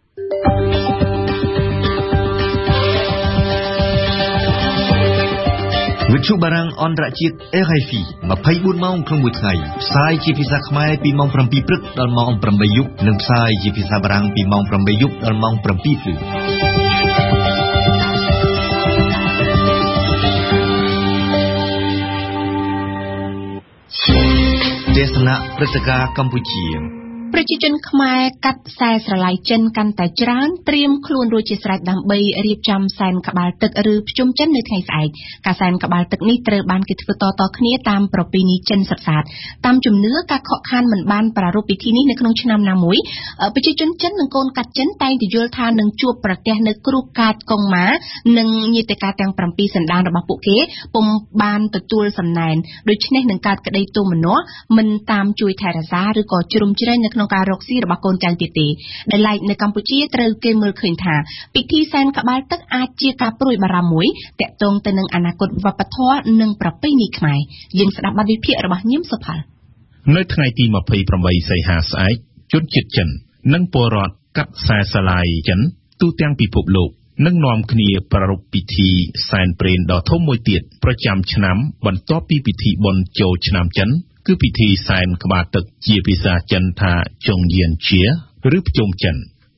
វិទ្យុបារាំងអន្តរជាតិ អេ រ៉េហ្វី ยี่สิบสี่ម៉ោងក្នុងមួយថ្ងៃផ្សាយជាភាសាខ្មែរពីម៉ោងsevenព្រឹកដល់ម៉ោងeightយប់និងផ្សាយជាភាសាបារាំងពីម៉ោងeightយប់ដល់ម៉ោងsevenព្រឹកទេសនាព្រឹត្តិការណ៍កម្ពុជាប្រជាជនខ្មែរកាត់ខ្សែស្រឡាយចិនកាន់តែច្រើនត្រៀមខ្លួនរួចជាស្រេចដើម្បីរៀបចំសែនក្បាលទឹកឬភ្ជុំចិននៅថ្ងៃស្អែកការសែនក្បាលទឹកនេះត្រូវបានគេធ្វើតៗគ្នាតាមប្រពៃណីចិនសុទ្ធសាធតាមជំនឿការខកខានមិនបានប្រារព្ធពិធីនេះនៅក្នុងឆ្នាំណាមួយប្រជាជនចិននិងកូនកាត់ចិនតែងតែយល់ថានឹងជួបប្រទះនៅគ្រោះកាចកុងម៉ានិងញាតិកាទាំងsevenសន្តានរបស់ពួកគេពុំបានទទួលសំណែនដូច្នេះនឹងកើតក្តីទោមនស្សមិនតាមជួយថែរក្សាឬក៏ជ្រុំជ្រែងនៅក្នុងការរកស៊ីរបស់កូនចៅទៀតទេដែលឡែកនៅកម្ពុជាត្រូវគេមើលឃើញថាពិធីសែនក្បាលទឹកអាចជាការព្រួយបារម្ភមួយទាក់ទងទៅនឹងអនាគតវប្បធម៌និងប្រពៃណីខ្មែរយើងស្ដាប់បទវិភាគរបស់ញឹមសុផលនៅថ្ងៃទីtwenty-eightសីហាស្អែកជនជាតិចិននិងពលរដ្ឋកាត់ខ្សែស្រឡាយចិនទូទាំងពិភពលោកនឹងនាំគ្នាប្រារព្ធពិធីសែនព្រេនដ៏ធំមួយទៀតប្រចាំឆ្នាំបន្ទាប់ពីពិធីបុណ្យចូលឆ្នាំចិនគឺពិធីសែនក្បាលទឹកជាភាសាចិនថាចុងយានជាឬភ្ជុំចិន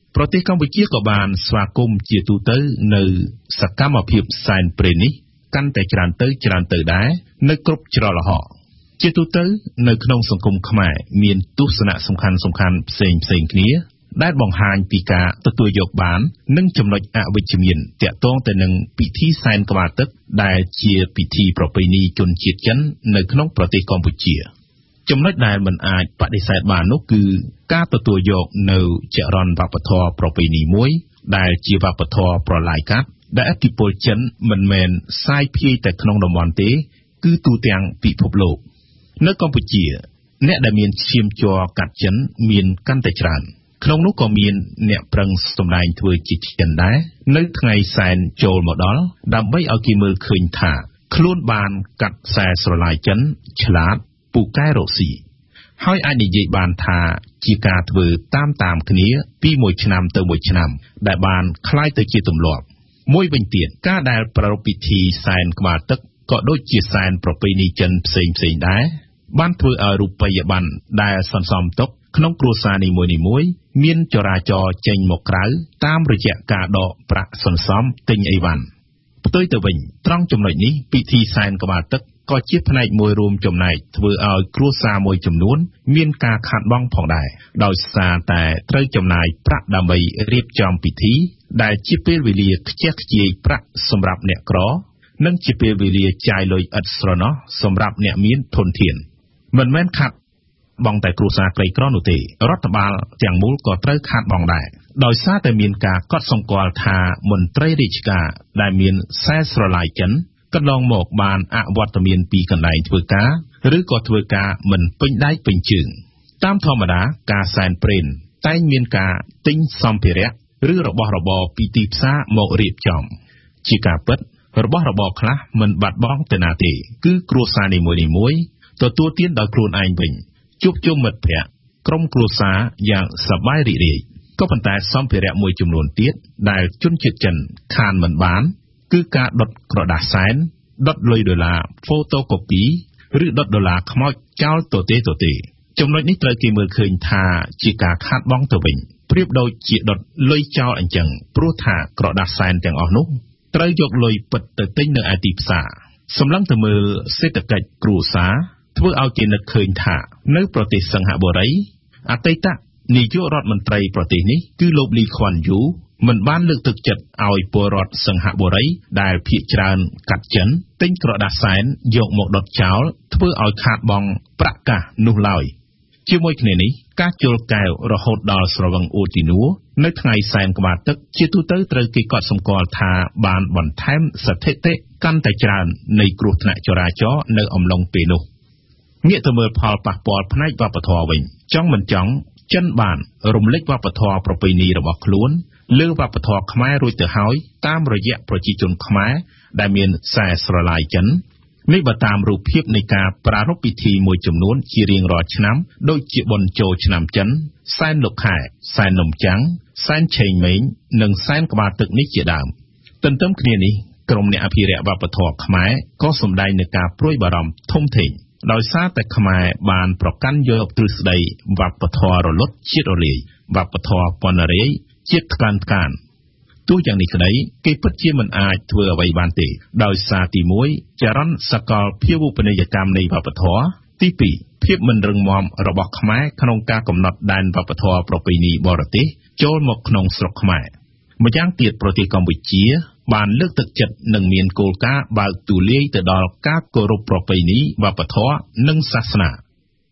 ប្រទេសកម្ពុជាក៏បានស្វាគមន៍ជាទូទៅនៅសកម្មភាពសែនព្រេននេះកាន់តែច្រើនទៅច្រើនទៅដែរនៅគ្រប់ច្រកល្ហកជាទូទៅនៅក្នុងសង្គមខ្មែរមានទស្សនៈសំខាន់សំខាន់ផ្សេងផ្សេងគ្នាដែលបង្ហាញពីការទទួលយកបាននិងចំណុចអវិជ្ជមានទាក់ទងទៅនឹងពិធីសែនក្បាលទឹកដែលជាពិធីប្រពៃណីជនជាតិចិននៅក្នុងប្រទេសកម្ពុជាចំណុចដែលមិនអាចបដិសេធបាននោះគឺការទទួលយកនៅចរន្តវប្បធម៌ប្រពៃណីមួយដែលជាវប្បធម៌ប្រឡាយកាត់ដែលឥទ្ធិពលចិនមិនមែនសាយភាយតែក្នុងតំបន់ទេគឺទូទាំងពិភពលោកនៅកម្ពុជាអ្នកដែលមានឈាមជ័រកាត់ចិនមានកាន់តែច្រើនក្នុងនោះក៏មានអ្នកប្រឹងសម្ដែងធ្វើជាចិនដែរនៅថ្ងៃសែនចូលមកដល់ដើម្បីឲ្យគេមើលឃើញថាខ្លួនបានកាត់ខ្សែស្រឡាយចិនឆ្លាតពូកែរកស៊ីហើយអាចនិយាយបានថាជាការធ្វើតាមតាមគ្នាពីមួយឆ្នាំទៅមួយឆ្នាំដែលបានคล้ายទៅជាទម្លាប់មួយវិញទៀតការដែលប្រារព្ធពិធីសែនក្បាលទឹកក៏ដូចជាសែនប្រពៃណីចិនផ្សេងផ្សេងដែរបានធ្វើឲ្យរូបិយប័ណ្ណដែលសន្សំទុកក្នុងគ្រួសារនីមួយៗមានចរាចរចេញមកក្រៅតាមរយៈការដកប្រាក់សន្សំទិញអីវ៉ាន់ផ្ទុយទៅវិញត្រង់ចំណុចនេះពិធីសែនក្បាលទឹកក៏ជាផ្នែកមួយរួមចំណែកធ្វើឲ្យគ្រួសារមួយចំនួនមានការខាតបង់ផងដែរដោយសារតែត្រូវចំណាយប្រាក់ដើម្បីរៀបចំពិធីដែលជាពេលវេលាខ្ជះខ្ជាយប្រាក់សម្រាប់អ្នកក្រនិងជាពេលវេលាចាយលុយឥតស្រណោះសម្រាប់អ្នកមានធនធានមិនមែនខាតបង់តែគ្រួសារក្រីក្រនោះទេរដ្ឋបាលទាំងមូលក៏ត្រូវខាតបង់ដែរដោយសារតែមានការកត់សម្គាល់ថាមន្ត្រីរាជការដែលមានខ្សែស្រឡាយចិនកន្លងមកបានអវត្តមានពីកន្លែងធ្វើការឬក៏ធ្វើការមិនពេញដៃពេញជើងតាមធម្មតាការសែនព្រេនតែងមានការទិញសម្ភារៈឬរបស់របរពីទីផ្សារមករៀបចំជាការពិតរបស់របរខ្លះមិនបាត់បង់ទៅណាទេគឺគ្រួសារនីមួយៗទទួលទានដោយខ្លួនឯងវិញជួបជុំមិត្តភ័ក្តិក្រុមគ្រួសារយ៉ាងសប្បាយរីករាយក៏ប៉ុន្តែសម្ភារៈមួយចំនួនទៀតដែលជនជាតិចិនខានមិនបានគឺការដុតក្រដាសសែនដុតលុយដុល្លារ photocopy ឬដុតដុល្លារខ្មោចចោលទទេទទេចំណុចនេះត្រូវគេមើលឃើញថាជាការខាតបង់ទៅវិញប្រៀបដូចជាដុតលុយចោលអញ្ចឹងព្រោះថាក្រដាសសែនទាំងអស់នោះត្រូវយកលុយពិតទៅទិញនៅឯទីផ្សារសម្លឹងទៅមើលសេដ្ឋកិច្ចគ្រួសារធ្វើឲ្យគេនឹកឃើញថានៅប្រទេសសិង្ហបុរីអតីតនាយករដ្ឋមន្ត្រីប្រទេសនេះគឺលោកលីខ្វាន់យូមិនបានលើកទឹកចិត្តឲ្យពលរដ្ឋសិង្ហបុរីដែលភាគច្រើនកាត់ចិនទិញក្រដាសសែនយកមកដុតចោលធ្វើឲ្យខាតបង់ប្រាក់កាសនោះឡើយជាមួយគ្នានេះការជលកែវរហូតដល់ស្រវឹងអូទីនួនៅថ្ងៃសែនក្បាលទឹកជាទូទៅត្រូវគេកត់សម្គាល់ថាបានបន្ថែមស្ថិតិកាន់តែច្រើននៃគ្រោះថ្នាក់ចរាចរណ៍នៅអំឡុងពេលនោះងាកទៅមើលផលប៉ះពាល់ផ្នែកវប្បធម៌វិញចង់មិនចង់ចិនបានរំលេចវប្បធម៌ប្រពៃណីរបស់ខ្លួនលើវប្បធម៌ខ្មែររួចទៅហើយតាមរយៈប្រជាជនខ្មែរដែលមានខ្សែស្រឡាយចិននេះបើតាមរូបភាពនៃការប្រារព្ធពិធីមួយចំនួនជារៀងរាល់ឆ្នាំដូចជាបុណ្យចូលឆ្នាំចិនសែនលោកខែសែននំចាំងសែនឆេងម៉េងនិងសែនក្បាលទឹកនេះជាដើមទន្ទឹមគ្នានេះក្រុមអ្នកអភិរក្សវប្បធម៌ខ្មែរក៏សម្ដែងនឹងការព្រួយបារម្ភធំធេងដោយសារតែខ្មែរបានប្រកាន់យកទ្រឹស្ដីវប្បធម៌រលត់ជាតិរលាយវប្បធម៌ពណ៌រាយជាតិថ្កើងថ្កានទោះយ៉ាងនេះក្តីគេពិតជាមិនអាចធ្វើអ្វីបានទេដោយសារទីមួយចរន្តសកលភាវូបនីយកម្មនៃវប្បធម៌ទីពីរភាពមិនរឹងមាំរបស់ខ្មែរក្នុងការកំណត់ដែនវប្បធម៌ប្រពៃណីបរទេសចូលមកក្នុងស្រុកខ្មែរម្យ៉ាងទៀតប្រទេសកម្ពុជាបានលើកទឹកចិត្តនិងមានគោលការណ៍បើកទូលាយទៅដល់ការគោរពប្រពៃណីវប្បធម៌និងសាសនា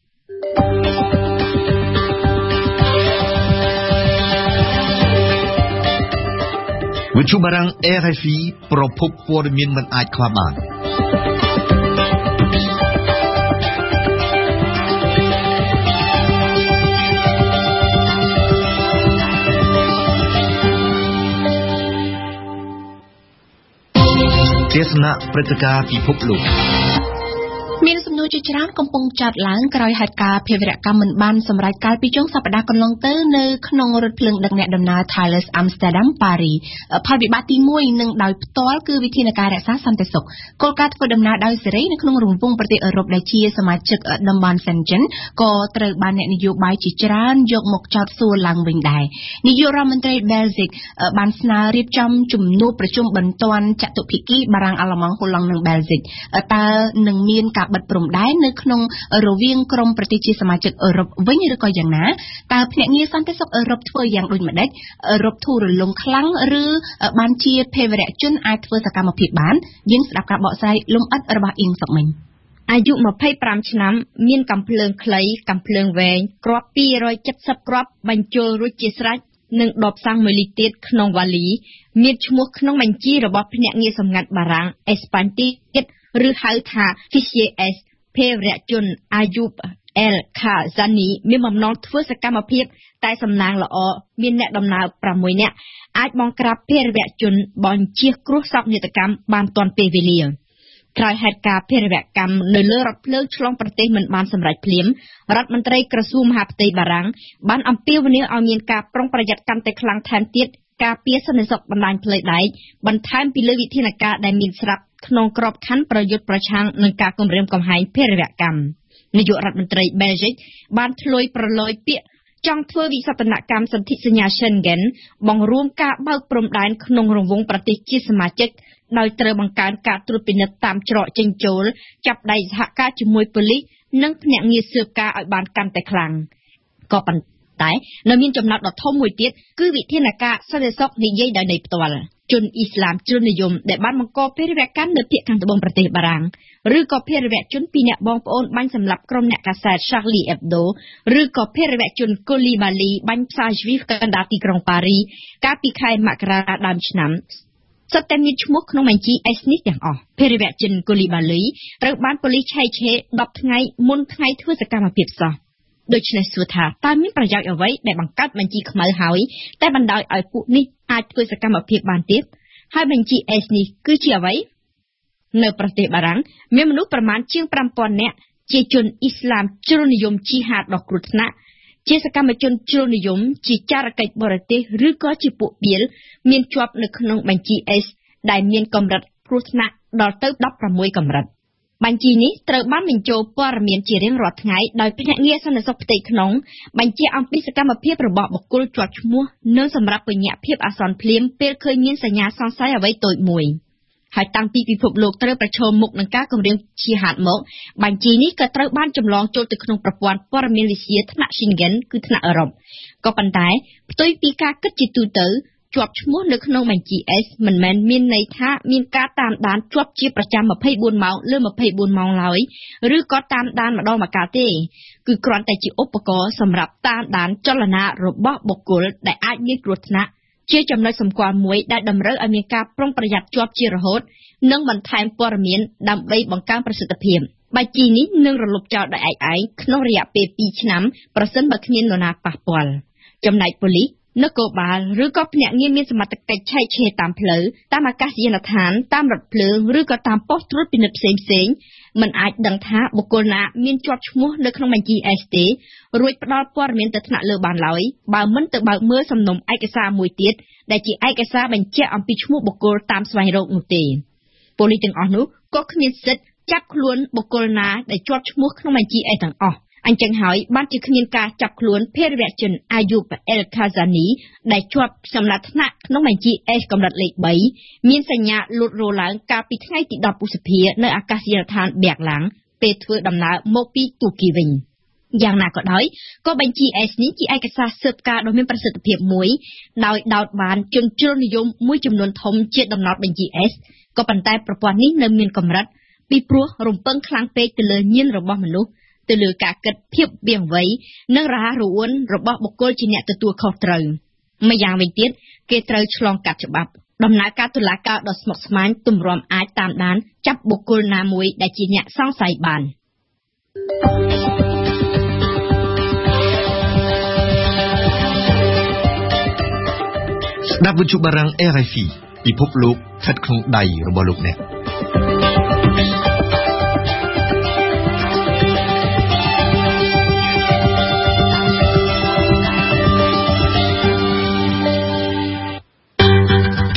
វិទ្យុបារាំង R F I ប្រភពព័ត៌មានមិនអាចខ្វះបានទេសនាព្រឹត្តិការណ៍ពិភពលោកមានសម្នួរជាច្រើនកំពុងចាត់ឡើងក្រោយហេតុការណ៍ភេរវកម្មមិនបានសម្រេចកាលពីចុងសប្តាហ៍កន្លងទៅនៅក្នុងរថភ្លើងដឹកអ្នកដំណើរ Thales Amsterdam Paris ផលវិបាកទីមួយនឹងដោយផ្ទាល់គឺវិធានការរក្សាសន្តិសុខគោលការណ៍ធ្វើដំណើរដោយសេរីនៅក្នុងរង្វង់ប្រទេសអឺរ៉ុបដែលជាសមាជិកតំបន់ Schengen ក៏ត្រូវបានអ្នកនយោបាយជាច្រើនយកមកចោទសួរឡើងវិញដែរនាយករដ្ឋមន្ត្រី Belgium បានស្នើរៀបចំជំនួបប្រជុំបន្ទាន់ចតុភាគីបារាំងអាល្លឺម៉ង់ហូឡង់និង Belgium តើនឹងមានការបិទព្រំដែននៅក្នុងរវាងក្រុមប្រទេសជាសមាជិកអឺរ៉ុបវិញឬក៏យ៉ាងណាតើភ្នាក់ងារសន្តិសុខអឺរ៉ុបធ្វើយ៉ាងដូចម្ដេចអឺរ៉ុបធូររលុងខ្លាំងឬបានជាភេរវជនអាចធ្វើសកម្មភាពបានយើងស្ដាប់ការបកស្រាយលម្អិតរបស់អ៊ីងសុកមិញអាយុម្ភៃប្រាំឆ្នាំមានកាំភ្លើងខ្លីកាំភ្លើងវែងគ្រាប់ពីររយចិតសិបគ្រាប់បញ្ចូលរួចជាស្រេចនិងដបសាំងមួយលីត្រទៀតក្នុងវ៉ាលីមានឈ្មោះក្នុងបញ្ជីរបស់ភ្នាក់ងារសម្ងាត់បារាំងអេស្ប៉ាញទៀតឬហៅថា Fichier S ភេរវជនអាយុបអែលខាហ្សានីមានបំណងធ្វើសកម្មភាពតែសំណាងល្អមានអ្នកដំណើរប្រាំមួយនាក់អាចបង្ក្រាបភេរវជនបញ្ជៀសគ្រោះសោកនាដកម្មបានទាន់ពេលវេលាក្រោយហេតុការណ៍ភេរវកម្មនៅលើរថភ្លើងឆ្លងប្រទេសមិនបានសម្រេចភ្លាមរដ្ឋមន្ត្រីក្រសួងមហាផ្ទៃបារាំងបានអំពាវនាវឲ្យមានការប្រុងប្រយ័ត្នកាន់តែខ្លាំងថែមទៀតការពារសន្តិសុខបណ្ដាញផ្លូវដែកបន្ថែមពីលើវិធានការដែលមានស្រាប់ក្នុងក្របខ័ណ្ឌប្រយុទ្ធប្រឆាំងនឹងការគំរាមកំហែងភេរវកម្មនាយករដ្ឋមន្ត្រី Belgium បានធ្លុយប្រឡយពាក្យចង់ធ្វើវិសោធនកម្មសន្ធិសញ្ញា Schengen បង្រួមការបើកព្រំដែនក្នុងរង្វង់ប្រទេសជាសមាជិកដោយត្រូវបង្កើនការត្រួតពិនិត្យតាមច្រកចេញចូលចាប់ដៃសហការជាមួយប៉ូលីសនិងភ្នាក់ងារស៊ើបការឲ្យបានកាន់តែខ្លាំងក៏ប៉ុន្តែនៅមានចំណោទដ៏ធំមួយទៀតគឺវិធានការសន្តិសុខនិយាយដោយន័យផ្ទាល់ជនអ៊ីស្លាមជ្រុលនិយមដែលបានបង្កភេរវកម្មនៅភាគខាងត្បូងប្រទេសបារាំងឬក៏ភេរវជនពីអ្នកបងប្អូនបាញ់សម្លាប់ក្រុមអ្នកកាសែត Charlie Hebdo ឬក៏ភេរវជនកូលីម៉ាលីបាញ់ផ្សារ Juif កណ្ដាលទីក្រុងប៉ារីកាលពីខែមករាដើមឆ្នាំសុទ្ធតែមានឈ្មោះក្នុងបញ្ជី S នេះទាំងអស់ភេរវជនកូលីម៉ាលីត្រូវបានប៉ូលីសឆែកឆេរដប់ថ្ងៃមុនថ្ងៃធ្វើសកម្មភាពសោះដូច្នេះសួរថាតើមានប្រយោជន៍អ្វីដែលបង្កើតបញ្ជីខ្មៅហើយតែបណ្ដោយឲ្យពួកនេះអាចធ្វើសកម្មភាពបានទៀតហើយបញ្ជី S នេះគឺជាអ្វីនៅប្រទេសបារាំងមានមនុស្សប្រមាណជាងប្រាំពាន់នាក់ជាជនអ៊ីស្លាមជ្រុលនិយមជីហាតដ៏គ្រោះថ្នាក់ជាសកម្មជនជ្រុលនិយមជាចារកិច្ចបរទេសឬក៏ជាពួកបៀលមានជាប់នៅក្នុងបញ្ជី S ដែលមានកម្រិតគ្រោះថ្នាក់ដល់ទៅដប់ប្រាំមួយកម្រិតបញ្ជីនេះត្រូវបានបញ្ចូលព័ត៌មានជារៀងរាល់ថ្ងៃដោយភ្នាក់ងារសន្តិសុខផ្ទៃក្នុងបញ្ជាអំពីសកម្មភាពរបស់បុគ្គលជាប់ឈ្មោះនិងសម្រាប់បញ្ញាភាពអាសន្នភ្លាមពេលឃើញមានសញ្ញាសង្ស័យអ្វីតូចមួយហើយតាំងពីពិភពលោកត្រូវប្រឈមមុខនឹងការគំរាមជាហាតមកបញ្ជីនេះក៏ត្រូវបានចម្លងចូលទៅក្នុងប្រព័ន្ធព័ត៌មានវិទ្យាថ្នាក់ Schengen គឺថ្នាក់អឺរ៉ុបក៏ប៉ុន្តែផ្ទុយពីការគិតជាទូទៅជាប់ឈ្មោះនៅក្នុងបញ្ជី S មិនមែនមានន័យថាមានការតាមដានជាប់ជាប្រចាំម្ភៃបួនម៉ោងលើម្ភៃបួនម៉ោងឡើយឬក៏តាមដានម្ដងម្កាលទេគឺគ្រាន់តែជាឧបករណ៍សម្រាប់តាមដានចលនារបស់បុគ្គលដែលអាចមានគ្រោះថ្នាក់ជាចំណុចសម្គាល់មួយដែលតម្រូវឲ្យមានការប្រុងប្រយ័ត្នជាប់ជារហូតនិងបន្ថែមព័ត៌មានដើម្បីបង្កើនប្រសិទ្ធភាពបញ្ជីនេះនឹងរលុបចោលដោយឯកឯងក្នុងរយៈពេលពីរឆ្នាំប្រសិនបើគ្មាននរណាប៉ះពាល់ចំណែកប៉ូលីសនគរបាលឬក៏ភ្នាក់ងារមានសមត្ថកិច្ចឆែកឆេរតាមផ្លូវតាមអាកាសយានដ្ឋានតាមរថភ្លើងឬក៏តាមប៉ុស្តិ៍ត្រួតពិនិត្យផ្សេងផ្សេងមិនអាចដឹងថាបុគ្គលណាមានជាប់ឈ្មោះនៅក្នុងបញ្ជី S ទេរួចផ្ដល់ព័ត៌មានទៅថ្នាក់លើបានឡើយបើមិនទៅបើកមើលសំណុំឯកសារមួយទៀតដែលជាឯកសារបញ្ជាក់អំពីឈ្មោះបុគ្គលតាមស្វែងរកនោះទេប៉ូលីសទាំងអស់នោះក៏គ្មានសិទ្ធិចាប់ខ្លួនបុគ្គលណាដែលជាប់ឈ្មោះក្នុងបញ្ជី S ទាំងអស់អញ្ចឹងហើយបានជាគ្មានការចាប់ខ្លួនភេរវជនអាយុបអែលខាហ្សានីដែលជាប់ចំណាត់ថ្នាក់ក្នុងបញ្ជី S កម្រិតលេខបីមានសញ្ញាលូតរឡើងកាលពីថ្ងៃទីដប់ឧសភានៅអាកាសយានដ្ឋានប៊ែកឡាំងពេលធ្វើដំណើរមកពីទូគីវិញយ៉ាងណាក៏ដោយក៏បញ្ជី S នេះជាឯកសារស៊ើបការដ៏មានប្រសិទ្ធភាពមួយដោយដោតបានជនជ្រុលនិយមមួយចំនួនធំជាដំណោតបញ្ជី S ក៏ប៉ុន្តែប្រព័ន្ធនេះនៅមានកម្រិតពីព្រោះរំពឹងខ្លាំងពេកទៅលើញាណរបស់មនុស្សទៅលើការគិតភាពវាងវៃនិងរហ័សរអួនរបស់បុគ្គលជាអ្នកទទួលខុសត្រូវម្យ៉ាងវិញទៀតគេត្រូវឆ្លងកាត់ច្បាប់ដំណើរការតុលាការដ៏ស្មុគស្មាញទម្រាំអាចតាមដានចាប់បុគ្គលណាមួយដែលជាអ្នកសង្ស័យបានស្ដាប់វិទ្យុបារាំង R F I ពិភពលោកស្ថិតក្នុងដៃរបស់លោកអ្នក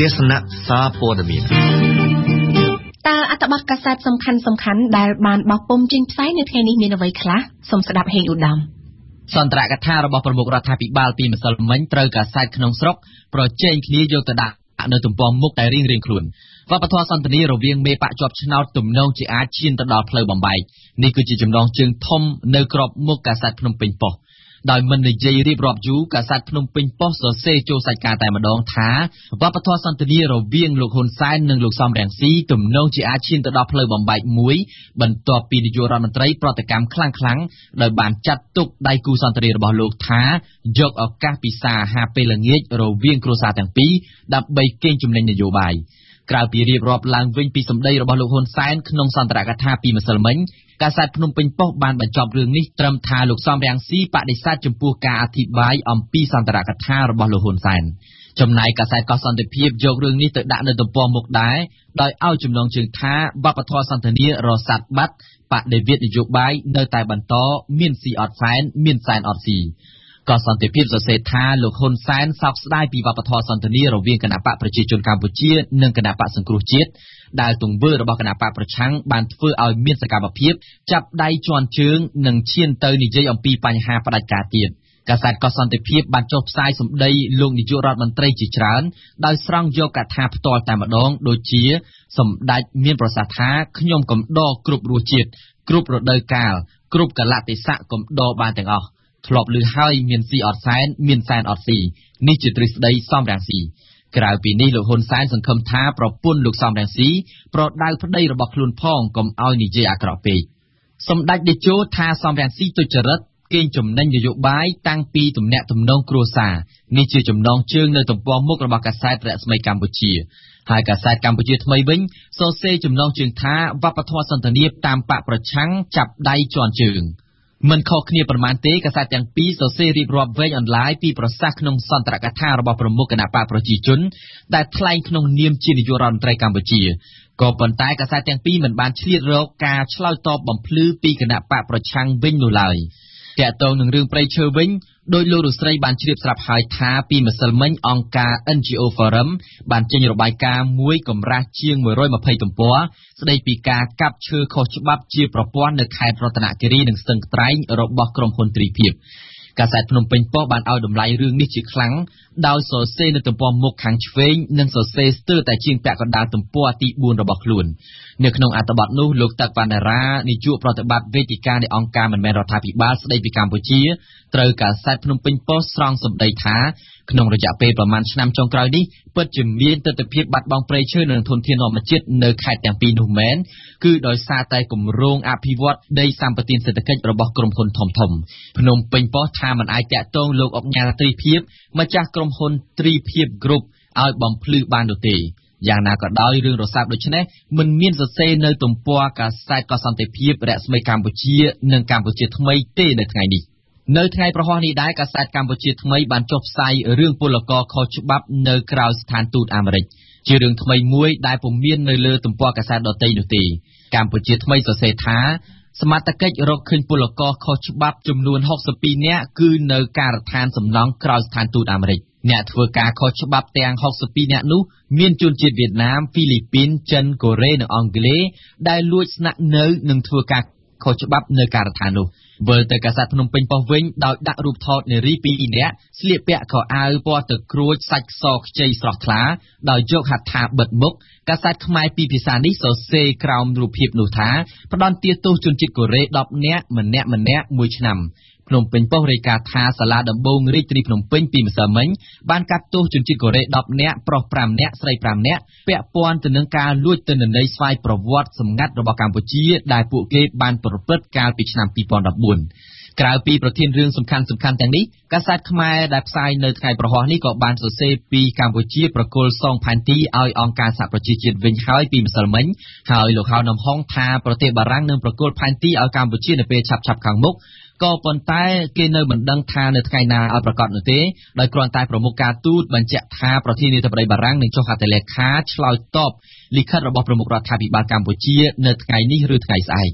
ទេសនៈសារព័ត៌មានតើអត្ថបទកាសែតសំខាន់សំខាន់ដែលបានបោះពុម្ពចេញផ្សាយនៅថ្ងៃនេះមានអ្វីខ្លះសូមស្ដាប់ហេងឧត្តមសន្ទរកថារបស់ប្រមុខរដ្ឋាភិបាលពីម្សិលមិញត្រូវកាសែតក្នុងស្រុកប្រជែងគ្នាយកទៅដាក់នៅទំព័រមុខតែរៀងៗខ្លួនវប្បធម៌សន្តានារវាងមេបកជាប់ឆ្នោតទំនងជាអាចឈានទៅដល់ផ្លូវបំបែកនេះគឺជាចំណងជើងធំនៅក្របមុខកាសែតភ្នំពេញប៉ុស្តិ៍ដោយមិននិយាយរៀបរាប់យូរកាសែតភ្នំពេញប៉ុស្តិ៍សរសេរចូលសាច់ការតែម្ដងថាវប្បធម៌សន្តានារវាងលោកហ៊ុនសែននិងលោកសំរងស៊ីទំនងជាអាចឈានទៅដល់ផ្លូវបំបែកមួយបន្ទាប់ពីនាយករដ្ឋមន្ត្រីប្រតិកម្មខ្លាំងៗដោយបានចាត់ទុកដៃគូសន្តានាររបស់លោកថាយកឱកាសពិសាហាពេលល្ងាចរវាងគ្រួសារទាំងពីរដើម្បីកេងចំណេញនយោបាយក្រៅពីរៀបរាប់ឡើងវិញពីសម្ដីរបស់លោកហ៊ុនសែនក្នុងសន្ទរកថាពីម្សិលមិញកាសែតភ្នំពេញប៉ុស្តិ៍បានបញ្ចប់រឿងនេះត្រឹមថាលោកសំរងស៊ីបដិសេធចំពោះការអធិប្បាយអំពីសន្ទរកថារបស់លោកហ៊ុនសែនចំណែកកាសែតកោះសន្តិភាពយករឿងនេះទៅដាក់នៅទំព័រមុខដែរដោយឲ្យចំណងជើងថាវប្បធម៌សន្តានាររសាត់បាត់បដិវេតនយោបាយនៅតែបន្តមានស៊ីអត់សែនមានសែនអត់ស៊ីក៏សន្តិភាពសរសេរថាលោកហ៊ុនសែនសោកស្ដាយពីវប្បធម៌សន្តានារវាងគណបកប្រជាជនកម្ពុជានិងគណបកសង្គ្រោះជាតិដែលទង្វើរបស់គណបកប្រឆាំងបានធ្វើឲ្យមានសកម្មភាពចាប់ដៃជាន់ជើងនិងឈានទៅនិយាយអំពីបញ្ហាផ្ដាច់ការទៀតកាសែតកោះសន្តិភាពបានចុះផ្សាយសម្ដីលោកនាយករដ្ឋមន្ត្រីជាច្រើនដោយស្រង់យកកថាផ្ទាល់តែម្ដងដូចជាសម្ដេចមានប្រសាសន៍ថាខ្ញុំកំដរគ្រប់រសជាតិគ្រប់រដូវកាលគ្រប់កលៈទេសៈកំដរបានទាំងអស់ធ្លាប់ឮហើយមានស៊ីអត់សែនមានសែនអត់ស៊ីនេះជាទ្រឹស្ដីសំរងស៊ីក្រៅពីនេះលោកហ៊ុនសែនសង្ឃឹមថាប្រពន្ធលោកសំរងស៊ីប្រដៅប្តីរបស់ខ្លួនផងកុំឲ្យនិយាយអាក្រក់ពេកសម្ដេចតេជោថាសំរងស៊ីទុច្ចរិតកេងចំណេញនយោបាយតាំងពីទំនាក់ទំនងគ្រួសារនេះជាចំណងជើងនៅទំព័រមុខរបស់កាសែតរស្មីកម្ពុជាហើយកាសែតកម្ពុជាថ្មីវិញសរសេរចំណងជើងថាវប្បធម៌សន្តានារតាមបកប្រឆាំងចាប់ដៃជាន់ជើងមិនខុសគ្នាប៉ុន្មានទេកាសែតទាំងពីរសរសេររៀបរាប់វែងអន្លាយពីប្រសាសន៍ក្នុងសន្ទរកថារបស់ប្រមុខគណបកប្រជាជនដែលថ្លែងក្នុងនាមជានាយករដ្ឋមន្ត្រីកម្ពុជាក៏ប៉ុន្តែកាសែតទាំងពីរមិនបានឆ្លៀតរកការឆ្លើយតបបំភ្លឺពីគណបកប្រឆាំងវិញនោះឡើយតាក់ទងនឹងរឿងព្រៃឈើវិញដោយលោករស្រីបានជ្រាបស្រាប់ហើយថាពីម្សិលមិញអង្គការ N G O Forum បានចេញរបាយការណ៍មួយកម្រាស់ជាងមួយរយម្ភៃទំព័រស្ដីពីការកាប់ឈើខុសច្បាប់ជាប្រព័ន្ធនៅខេត្តរតនគិរីនិងស្ទឹងត្រែងរបស់ក្រុមហ៊ុនទ្រីភិបកាសែតភ្នំពេញប៉ុស្តិ៍បានឲ្យតម្លៃរឿងនេះជាខ្លាំងដោយសរសេរនៅទំព័រមុខខាងឆ្វេងនិងសរសេរស្ទើរតែជាងពាក់កណ្ដាលទំព័រទីបួនរបស់ខ្លួននៅក្នុងអត្ថបទនោះលោកតឹកវណ្ណារានាយកប្រតិបត្តិវេទិកានៃអង្គការមិនមែនរដ្ឋាភិបាលស្ដីពីកម្ពុជាត្រូវកាសែតភ្នំពេញប៉ុស្តិ៍ស្រង់សម្ដីថាក្នុងរយៈពេលប្រមាណឆ្នាំចុងក្រោយនេះពិតជាមានទស្សនវិជ្ជាបាត់បង់ព្រៃឈើនិងធនធានធម្មជាតិនៅខេត្តទាំងពីរនោះមែនគឺដោយសារតែគម្រោងអភិវឌ្ឍដីសម្បត្តិសេដ្ឋកិច្ចរបស់ក្រុមហ៊ុនធំធំភ្នំពេញប៉ុស្តិ៍ថាមិនអាចតាក់ទងលោកអុកញ៉ាទ្រីភិបម្ចាស់ក្រុមហ៊ុនទ្រីភិបក្រុមឲ្យបំភ្លឺបាននោះទេយ៉ាងណាក៏ដោយរឿងរស័ព្ទដូចនេះមិនមានសរសេរនៅទំព័រកាសែតកោះសន្តិភាពរស្មីកម្ពុជានិងកម្ពុជាថ្មីទេនៅថ្ងៃនេះនៅថ្ងៃប្រហ័សនេះដែរកាសែតកម្ពុជាថ្មីបានចុះផ្សាយរឿងពលករខុសច្បាប់នៅក្រៅស្ថានទូតអាមេរិកជារឿងថ្មីមួយដែលពុំមាននៅលើទំព័រកាសែតដទៃនោះទេកម្ពុជាថ្មីសរសេរថាសមត្ថកិច្ចរកឃើញពលករខុសច្បាប់ចំនួនហុកសិបពីរនាក់គឺនៅការដ្ឋានសំណង់ក្រៅស្ថានទូតអាមេរិកអ្នកធ្វើការខុសច្បាប់ទាំងហុកសិបពីរនាក់នោះមានជនជាតិវៀតណាមហ្វីលីពីនចិនកូរ៉េនិងអង់គ្លេសដែលលួចស្នាក់នៅនិងធ្វើការខុសច្បាប់នៅការដ្ឋាននោះវិលទៅកាសែតភ្នំពេញប៉ុស្តិ៍វិញដោយដាក់រូបថតនារីពីរនាក់ស្លៀកពាក់ខោអាវពណ៌ទឹកក្រួចសាច់សខ្ចីស្រស់ថ្លាដោយយកហត្ថាបិទមុខកាសែតខ្មែរពីរភាសានេះសរសេរក្រោមរូបភាពនោះថាផ្ដន្ទាទោសជនជាតិកូរ៉េដប់នាក់ម្នាក់ម្នាក់មួយឆ្នាំភ្នំពេញប៉ុស្តិ៍រាយការណ៍ថាសាលាដំបងរាជធានីភ្នំពេញពីម្សិលមិញបានកាត់ទោសជនជាតិកូរ៉េដប់នាក់ប្រុសប្រាំនាក់ស្រីប្រាំនាក់ពាក់ព័ន្ធទៅនឹងការលួចទិន្នន័យស្វ័យប្រវត្តិសម្ងាត់របស់កម្ពុជាដែលពួកគេបានប្រព្រឹត្តកាលពីឆ្នាំពីរពាន់ដប់បួនក្រៅពីប្រធានរឿងសំខាន់សំខាន់ទាំងនេះកាសែតខ្មែរដែលផ្សាយនៅថ្ងៃប្រហ័សនេះក៏បានសរសេរពីកម្ពុជាប្រគល់សងផែនទីឲ្យអង្គការសហប្រជាជាតិវិញហើយពីម្សិលមិញហើយលោកហៅនំហុងថាប្រទេសបារាំងនឹងប្រគល់ផែនទីឲ្យកម្ពុជានៅពេលឆាប់ៗខាងមុខក៏ប៉ុន្តែគេនៅមិនដឹងថានៅថ្ងៃណាឲ្យប្រកាសនោះទេដោយគ្រាន់តែប្រមុខការទូតបញ្ជាក់ថាប្រធានាធិបតីបារាំងនឹងចុះហត្ថលេខាឆ្លើយតបលិខិតរបស់ប្រមុខរដ្ឋាភិបាលកម្ពុជានៅថ្ងៃនេះឬថ្ងៃស្អែក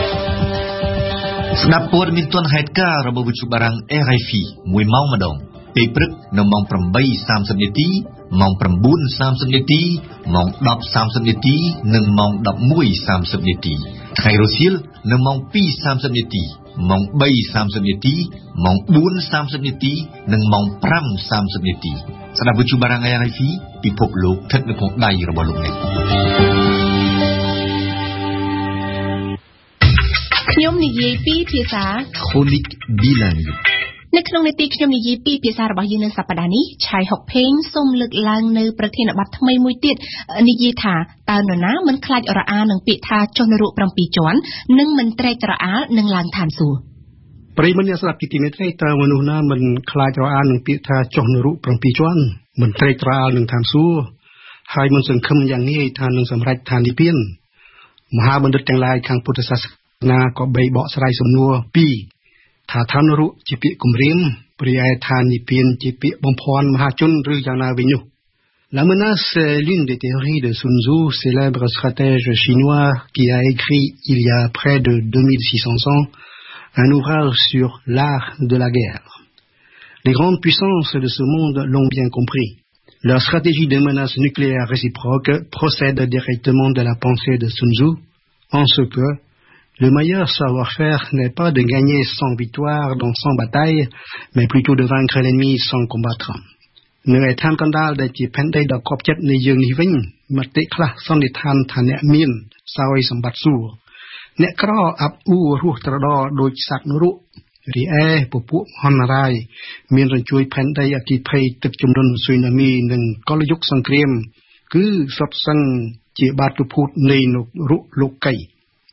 ស្ដាប់ព័ត៌មានទាន់ហេតុការណ៍របស់វិទ្យុបារាំង R F I មួយម៉ោងម្ដងពេលព្រឹកនៅម៉ោង ប្រាំបីសាមសិប នាទី ម៉ោង ប្រាំបួនសាមសិប នាទី ម៉ោង ដប់សាមសិប នាទី និងម៉ោង ដប់មួយសាមសិប នាទី ថ្ងៃរសៀលនៅម៉ោង ពីរសាមសិប នាទី ម៉ោង បីសាមសិប នាទី ម៉ោង បួនសាមសិប នាទី និងម៉ោង ប្រាំសាមសិប នាទី ស្ដាប់វិទ្យុបារាំង R F I ពិភពលោកស្ថិតនៅក្នុងដៃរបស់លោកអ្នកខ្ញុំនិយាយពីភាសា Chronique bilingue នៅក្នុងនីតិខ្ញុំនិយាយពីភាសារបស់យើងនៅសប្តាហ៍នេះឆៃហុកផេងសូមលើកឡើងនៅប្រធានបទថ្មីមួយទៀតនិយាយថាតើនរណាមិនខ្លាចរអានឹងពាក្យថាចុះនរកប្រាំពីរជាន់និងមិនត្រេករអានឹងឡើងឋានសួគ៌ប្រិយមិត្តអ្នកស្ដាប់ទីមេត្រីតើមនុស្សណាមិនខ្លាចរអានឹងពាក្យថាចុះនរកប្រាំពីរជាន់មិនត្រេកត្រអាលនឹងឋានសួគ៌ហើយមិនសង្ឃឹមយ៉ាងងាយថានឹងសម្រេចឋាននិព្វានមហាបណ្ឌិតទាំងឡាយខាងពុទ្ធសាសនាក៏បីបកស្រាយសំណួរពីរថាឋាននរកជាពាក្យគំរាមព្រាយឋាននិព្វានជាពាក្យបំភាន់មហាជនឬយ៉ាងណាវិញនោះ La menace est l'une des théories de Sun Tzu, célèbre stratège chinois qui a écrit il y a près de deux mille six cents ans un ouvrage sur l'art de la guerre. Les grandes puissances de ce monde l'ont bien compris. Leur stratégie de menace nucléaire réciproque procède directement de la pensée de Sun Tzu, en ce que le meilleur savoir-faire n'est pas de gagner sans victoire dans cent batailles, mais plutôt de vaincre l'ennemi sans combattre. នៅឯឋានកណ្ដាលដែលជាផែនដីដ៏កប់ចិត្តនៃយើងនេះវិញមតិខ្លះសន្និដ្ឋានថាអ្នកមានសោយសម្បត្តិសួគ៌អ្នកក្រអាប់អ៊ូរស់ត្រដរដូចសត្វនរករីឯពពួកហនរាយមានរញ្ជួយផែនដីអគិភ័យទឹកជំនន់ស៊ូណាមីនិងកលយុគសង្គ្រាមគឺសុទ្ធសឹងជាបាតុភូតនៃនរកលោកី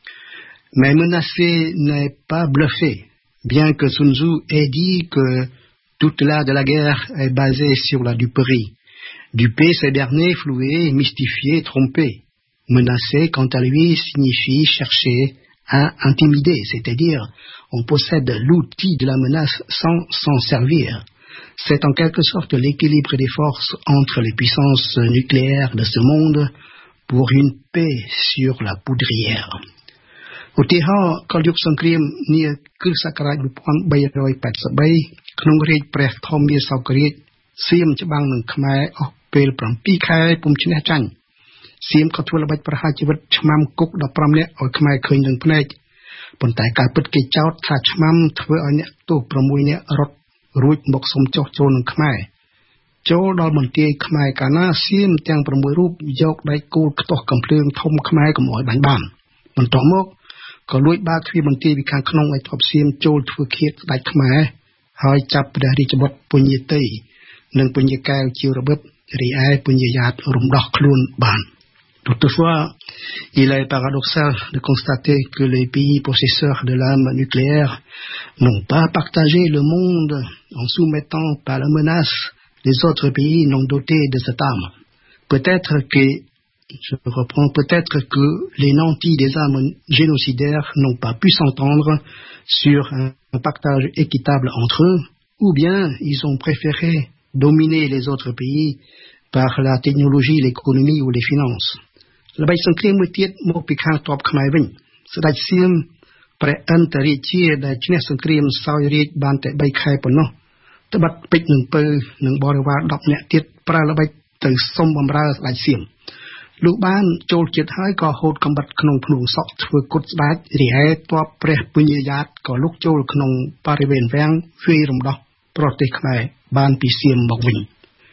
Mais menacer n'est pas bluffer, bien que Sun Tzu ait dit que toute l'art de la guerre est basée sur la duperie. Duper, c'est berner, flouer, mystifier, tromper. Menacer, quant à lui, signifie chercher à intimider, c'est-à-dire on possède l'outil de la menace sans s'en servir. C'est en quelque sorte l'équilibre des forces entre les puissances nucléaires de ce monde pour une paix sur la poudrière. ឧទាហរណ៍កលយុគសង្គ្រាមនាគ្រិស្តសករាជ một nghìn ba trăm tám mươi ba ក្នុងរាជព្រះធម្មសោករាជសៀមច្បាំងនឹងខ្មែរអស់ពេលbảyខែពុំឈ្នះចាញ់សៀមក៏ធ្វើល្បិចប្រហារជីវិតឆ្មាំគុកដប់ប្រាំនាក់ឲ្យខ្មែរឃើញនឹងភ្នែកប៉ុន្តែការពិតគេចោទថាឆ្មាំធ្វើឲ្យអ្នកទោស6នាក់រត់រួចមកសុំចុះចូលនឹងខ្មែរចូលដល់មន្ទីរខ្មែរកាលណាសៀមទាំង6រូបយកដៃគោលខ្ទាស់កំភ្លើងធំខ្មែរកុំឲ្យបាញ់បានបន្ទាប់មកក៏លួចបើកទ្វារមន្ទីរពីខាងក្នុងឲ្យទ័ពសៀមចូលធ្វើឃាតស្ដេចខ្មែរហើយចាប់ព្រះរាជបុត្រពញាតីនិងពញាកែវជារបិបរីឯពញាយ៉ាតរំដោះខ្លួនបាន Toutefois, il est paradoxal de constater que les pays possesseurs de l'arme nucléaire n'ont pas partagé le monde en soumettant par la menace les autres pays non dotés de cette arme. Peut-être que Je reprends peut-être que les nantis des armes génocidaires n'ont pas pu s'entendre sur un partage équitable entre eux, ou bien ils ont préféré dominer les autres pays par la technologie, l'économie ou les finances. ល្បិចសង្គ្រាមមួយទៀតមកពីខាងទ័ពខ្មែរវិញស្ដេចសៀមព្រះអន្តរាជាដែលឈ្នះសង្គ្រាមសោយរាជបានតែ3ខែប៉ុណ្ណោះត្បិតពេជ្រនឹងពៅនិងបរិវារ10នាក់ទៀតប្រើល្បិចទៅសុំបម្រើស្ដេចសៀមលោកបានចូលចិត្តហើយក៏ហូតកំបិតក្នុងភ្នួងសក់ធ្វើគុតស្ដេចរីឯទ័ពព្រះពញាយ៉ាតក៏លុកចូលក្នុងបរិវេណវាំងវាយរំដោះប្រទេសខ្មែរបានពីសៀមមកវិញ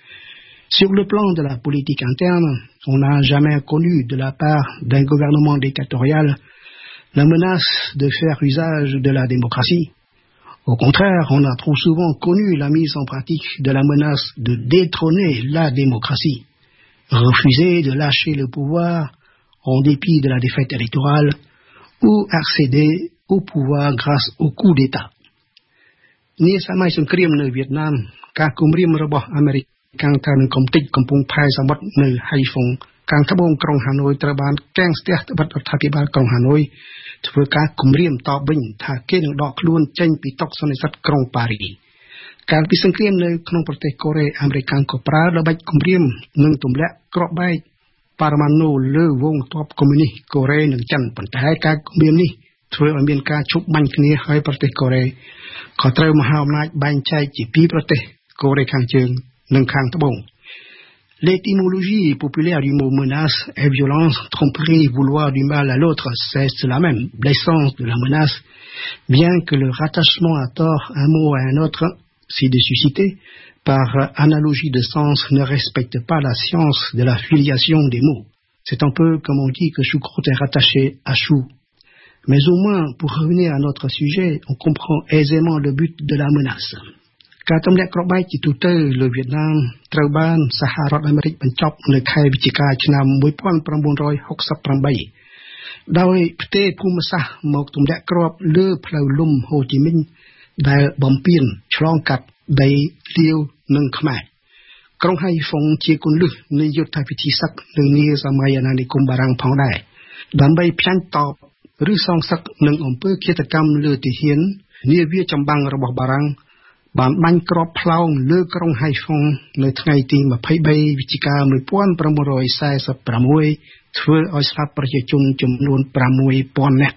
Sur le plan de la politique interne, on n'a jamais connu de la part d'un gouvernement dictatorial la menace de faire usage de la démocratie. Au contraire, on a trop souvent connu la mise en pratique de la menace de détrôner la démocratie. Refuser de lâcher le pouvoir en dépit de la défaite électorale ou accéder au pouvoir grâce au coup d'État. នាសម័យសង្គ្រាមនៅវៀតណាមការគំរាមរបស់អាមេរិកខាងថានឹងកំទេចកំពុងផែសមុទ្រនៅហៃហ្វុងខាងត្បូងក្រុងហាណូយត្រូវបានកាំងស្ទះត្បិតរដ្ឋាភិបាលក្រុងហាណូយធ្វើការគំរាមតបវិញថាគេនឹងដកខ្លួនចេញពីតុសន្និសីទក្រុងប៉ារីកាលពីសង្គ្រាមនៅក្នុងប្រទេសកូរ៉េអាមេរិកក៏ប្រើល្បិចគំរាមនិងទម្លាក់គ្រាប់បែកប៉ារ៉ាម៉ាណូលើវងទ័ពកុម្មុយនីសកូរ៉េនិងចិនប៉ុន្តែការគំរាមនេះធ្វើឲ្យមានការឈប់បាញ់គ្នាហើយប្រទេសកូរ៉េក៏ត្រូវមហាអំណាចបែងចែកជាពីរប្រទេសកូរ៉េខាងជើងនិងខាងត្បូង L'étymologie populaire du mot menace est violence, tromperie, vouloir du mal à l'autre, c'est cela même, l'essence de la menace, bien que le rattachement à tort un mot à un autre, si de suscité, par analogie de sens, ne respecte pas la science de la filiation des mots. C'est un peu comme on dit que choucroute est rattaché à chou. Mais au moins, pour revenir à notre sujet, on comprend aisément le but de la menace. ការទម្លាក់គ្រាប់បែកជាទូទៅលើវៀតណាមត្រូវបានសហរដ្ឋអាមេរិកបញ្ចប់នៅខែវិច្ឆិកាឆ្នាំnineteen sixty-eightដោយផ្ទេរភូមិសាស្ត្រមកទម្លាក់គ្រាប់លើផ្លូវលំហូជីមិញដែលបំពេញឆ្លងកាត់ដីលាវនិងខ្មែរក្រុងហៃហ្វុងជាគន្លឹះនៃយុទ្ធវិធីសឹកនៅនាសម័យអាណានិគមបារាំងផងដែរដើម្បីផ្ចាញ់តបឬសងសឹកនឹងអំពើឃាតកម្មលើទាហាននាវាចម្បាំងរបស់បារាំងបានបាញ់គ្រាប់ផ្លោងលើក្រុងហៃហ្វុងនៅថ្ងៃទីtwenty-threeវិច្ឆិកាnineteen forty-sixធ្វើឲ្យស្លាប់ប្រជាជនចំនួនsix thousandនាក់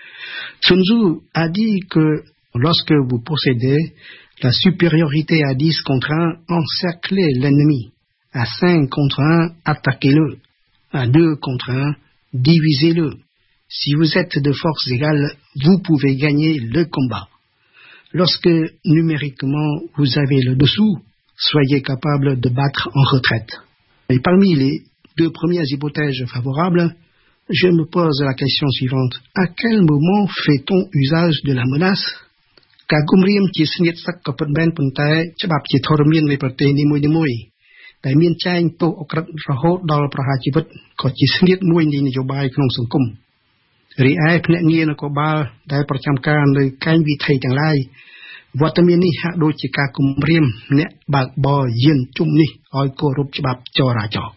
Sun Tzu a dit que lorsque vous possédez la supériorité à dix contre un, encerclez l'ennemi. À cinq contre un, attaquez-le. À deux contre un, divisez-le. Si vous êtes de force égale, vous pouvez gagner le combat. Lorsque numériquement vous avez le dessous, soyez capable de battre en retraite. Et parmi les deux premières hypothèses favorables, je me pose la question suivante. À quel moment fait-on usage de la menace? ការគំរាមជាស្នៀតសឹកក៏ពិតមែនប៉ុន្តែច្បាប់ជាធរមាននៃប្រទេសនីមួយៗដែលមានចែងទោសអក្រិតរហូតដល់ប្រហារជីវិតក៏ជាស្នៀតមួយនៃនយោបាយក្នុងសង្គមរីឯភ្នាក់ងារនគរបាលដែលប្រចាំការនៅកែងវិថីទាំងឡាយវត្តមាននេះហាក់ដូចជាការគំរាមអ្នកបើកបរយានជុំនេះឲ្យគោរពច្បាប់ចរាចរណ៍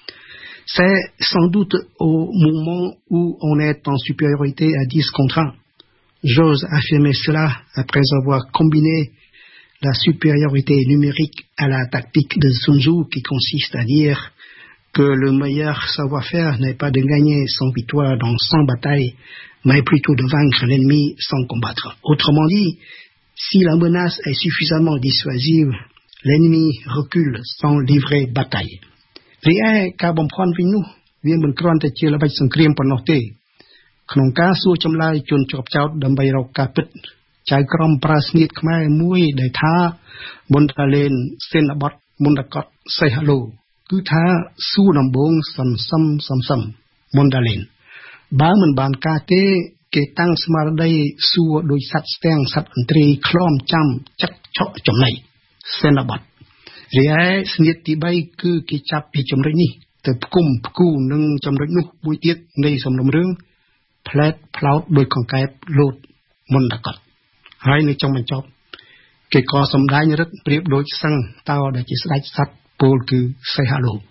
C'est sans doute au moment où on est en supériorité à dix contre un. J'ose affirmer cela après avoir combiné la supériorité numérique à la tactique de Sun Tzu qui consiste à dire que le meilleur savoir-faire n'est pas de gagner sans victoire dans cent batailles, mais plutôt de vaincre l'ennemi sans combattre. Autrement dit, si la menace est suffisamment dissuasive, l'ennemi recule sans livrer bataille. រីឯការបំភាន់វិញនោះវាមិនគ្រាន់តែជាល្បិចសង្គ្រាមប៉ុណ្ណោះទេក្នុងការសួរចម្លើយជនជាប់ចោតដើម្បីរកការពិតចៅក្រមប្រើស្នៀតខ្មែរមួយដែលថាមុនតាលេនសេនបតមុនតកតសេះហឡូគឺថាសួរដំបងសំសំសំសំមុនតាលេនបើមិនបានការទេគេតាំងស្មារតីសួរដោយសัตว์ស្ទាំងសัตว์អន្ត្រីខ្លំចាំចាក់ឆក់ចំណៃសេនបតរីឯស្នៀតទី3គឺគេចាប់ពីចំណុចនេះទៅផ្គុំផ្គូនឹងចំណុចនោះមួយទៀតនៃសំណុំរឿងផ្លែតផ្លោតដោយកង្កែបលោតមុនតកតហើយនៅចំបញ្ចប់គេក៏សម្ដែងរឹកប្រៀបដូចសឹងតោដែលជាស្ដេចសត្វពោលគឺសេះហឡូ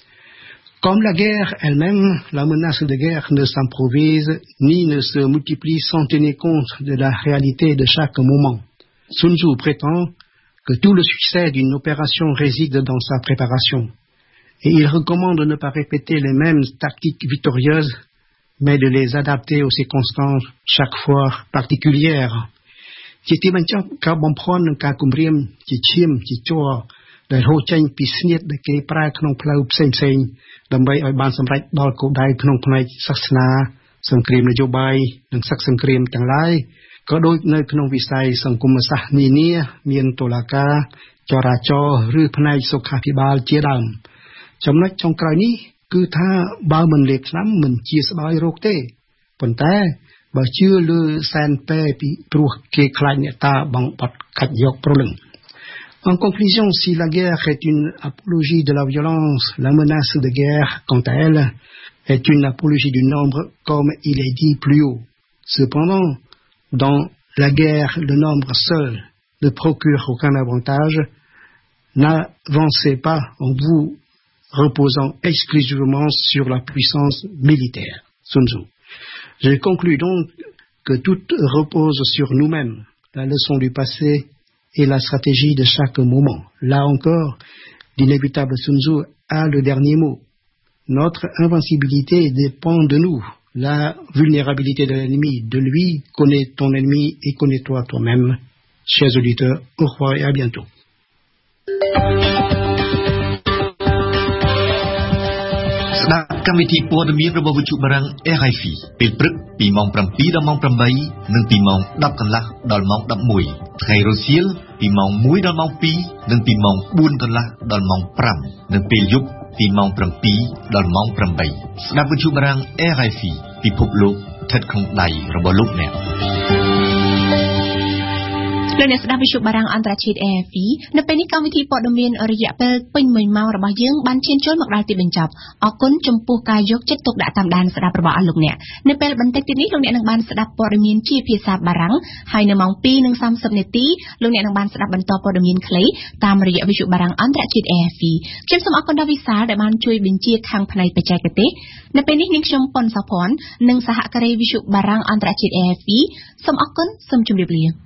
Comme la guerre elle-même, la menace de guerre ne s'improvise ni ne se multiplie sans tenir compte de la réalité de chaque moment. Sun Tzu prétend que tout le succès d'une opération réside dans sa préparation. Et il recommande de ne pas répéter les mêmes tactiques victorieuses, mais de les adapter aux circonstances chaque fois particulières. ជាទីបញ្ចប់ការបំភាន់និងការគំរាមជាឈាមជាជ័រដែលហូរចេញពីស្នៀតដែលគេប្រើក្នុងផ្លូវផ្សេងៗដើម្បីឲ្យបានសម្រេចដល់គោលដៅក្នុងផ្នែកសាសនាសង្គ្រាមនយោបាយនិងសឹកសង្គ្រាមទាំងឡាយក៏ដូចនៅក្នុងវិស័យសង្គមសាស្ត្រនានាមានតុលាការចរាចរណ៍ឬផ្នែកសុខាភិបាលជាដើមចំណុចចុងក្រោយនេះគឺថាបើមិនលេបថ្នាំមិនជាស្បើយរោគទេប៉ុន្តែបើជឿលើសែនពេពីព្រោះគេខ្លាចអ្នកតាបងបត់កាច់យកព្រលឹង En conclusion, si la guerre est une apologie de la violence, la menace de guerre, quant à elle, est une apologie du nombre, comme il est dit plus haut. Cependant, dans la guerre, le nombre seul ne procure aucun avantage. N'avancez pas en vous reposant exclusivement sur la puissance militaire. Sun Tzu. Je conclus donc que tout repose sur nous-mêmes, la leçon du passé et la stratégie de chaque moment. Là encore, l'inévitable Sun Tzu a le dernier mot. Notre invincibilité dépend de nous. La vulnérabilité de l'ennemi, de lui, connais ton ennemi et connais-toi toi-même. Chers auditeurs, au revoir et à bientôt. ស្ដាប់កម្មវិធីព័ត៌មានរបស់វិទ្យុបារាំង เอ อาร์ ไอ เอฟ ពេលព្រឹកពីម៉ោង bảy ដល់ម៉ោង tám និងពីម៉ោង ដប់ កន្លះដល់ម៉ោង eleven ថ្ងៃរសៀលពីម៉ោង one ដល់ម៉ោង two និងពីម៉ោង four កន្លះដល់ម៉ោង five និងពេលយប់ពីម៉ោង seven ដល់ម៉ោង eight ស្ដាប់វិទ្យុបារាំង เอ อาร์ ไอ เอฟ ពិភពលោកស្ថិតក្នុងដៃរបស់លោកអ្នកលោកអ្នកស្ដាប់វិទ្យុបារាំងអន្តរជាតិ เอ อาร์ ไอ เอฟ នៅពេលនេះកម្មវិធីព័ត៌មានរយៈពេលពេញមួយម៉ោងរបស់យើងបានឈានចូលមកដល់ទីបញ្ចប់អរគុណចំពោះការយកចិត្តទុកដាក់តាមដានស្ដាប់របស់អស់លោកអ្នកនៅពេលបន្តិចទៀតនេះលោកអ្នកនឹងបានស្ដាប់ព័ត៌មានជាភាសាបារាំងហើយនៅម៉ោង two និងthirty នាទីលោកអ្នកនឹងបានស្ដាប់បន្តព័ត៌មានខ្លីតាមរយៈវិទ្យុបារាំងអន្តរជាតិ เอ អាร์ ไอ เอฟ ខ្ញុំសូមអរគុណដល់វិសាលដែលបានជួយបញ្ជាខាងផ្នែកបច្ចេកទេសនៅពេលនេះនាងខ្ញុំប៉ុនសុភ័ណ្ឌនិងសហការីវិទ្យុបារាំងអន្តរជាតិ เอ អាร์ ไอ เอฟ សូមអរគុណសូមជម្រាបលា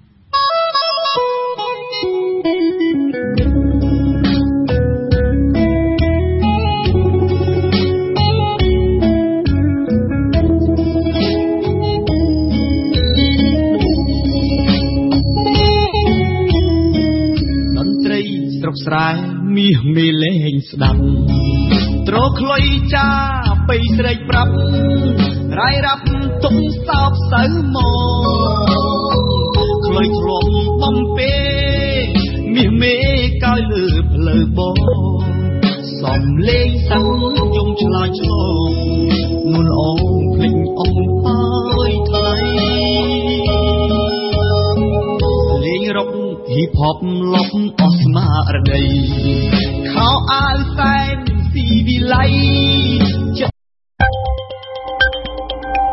ស្រែមាសមេលេងស្ដាប់ត្រខ្លុយចាបៃស្រែកប្រាប់រាយរាប់ទុំសោកសៅមកខ្លុយធ្លាប់បំពេមាសមេកោយលើផ្លូវបងសំលេងសឹងយំឆ្លើយឆ្លងនួនអូនភ្លេចអូនអើយថ្លៃលេងរកហ៊ីបហបលប់អស់ស្មារតីខោអាវសែនស៊ីវិល័យ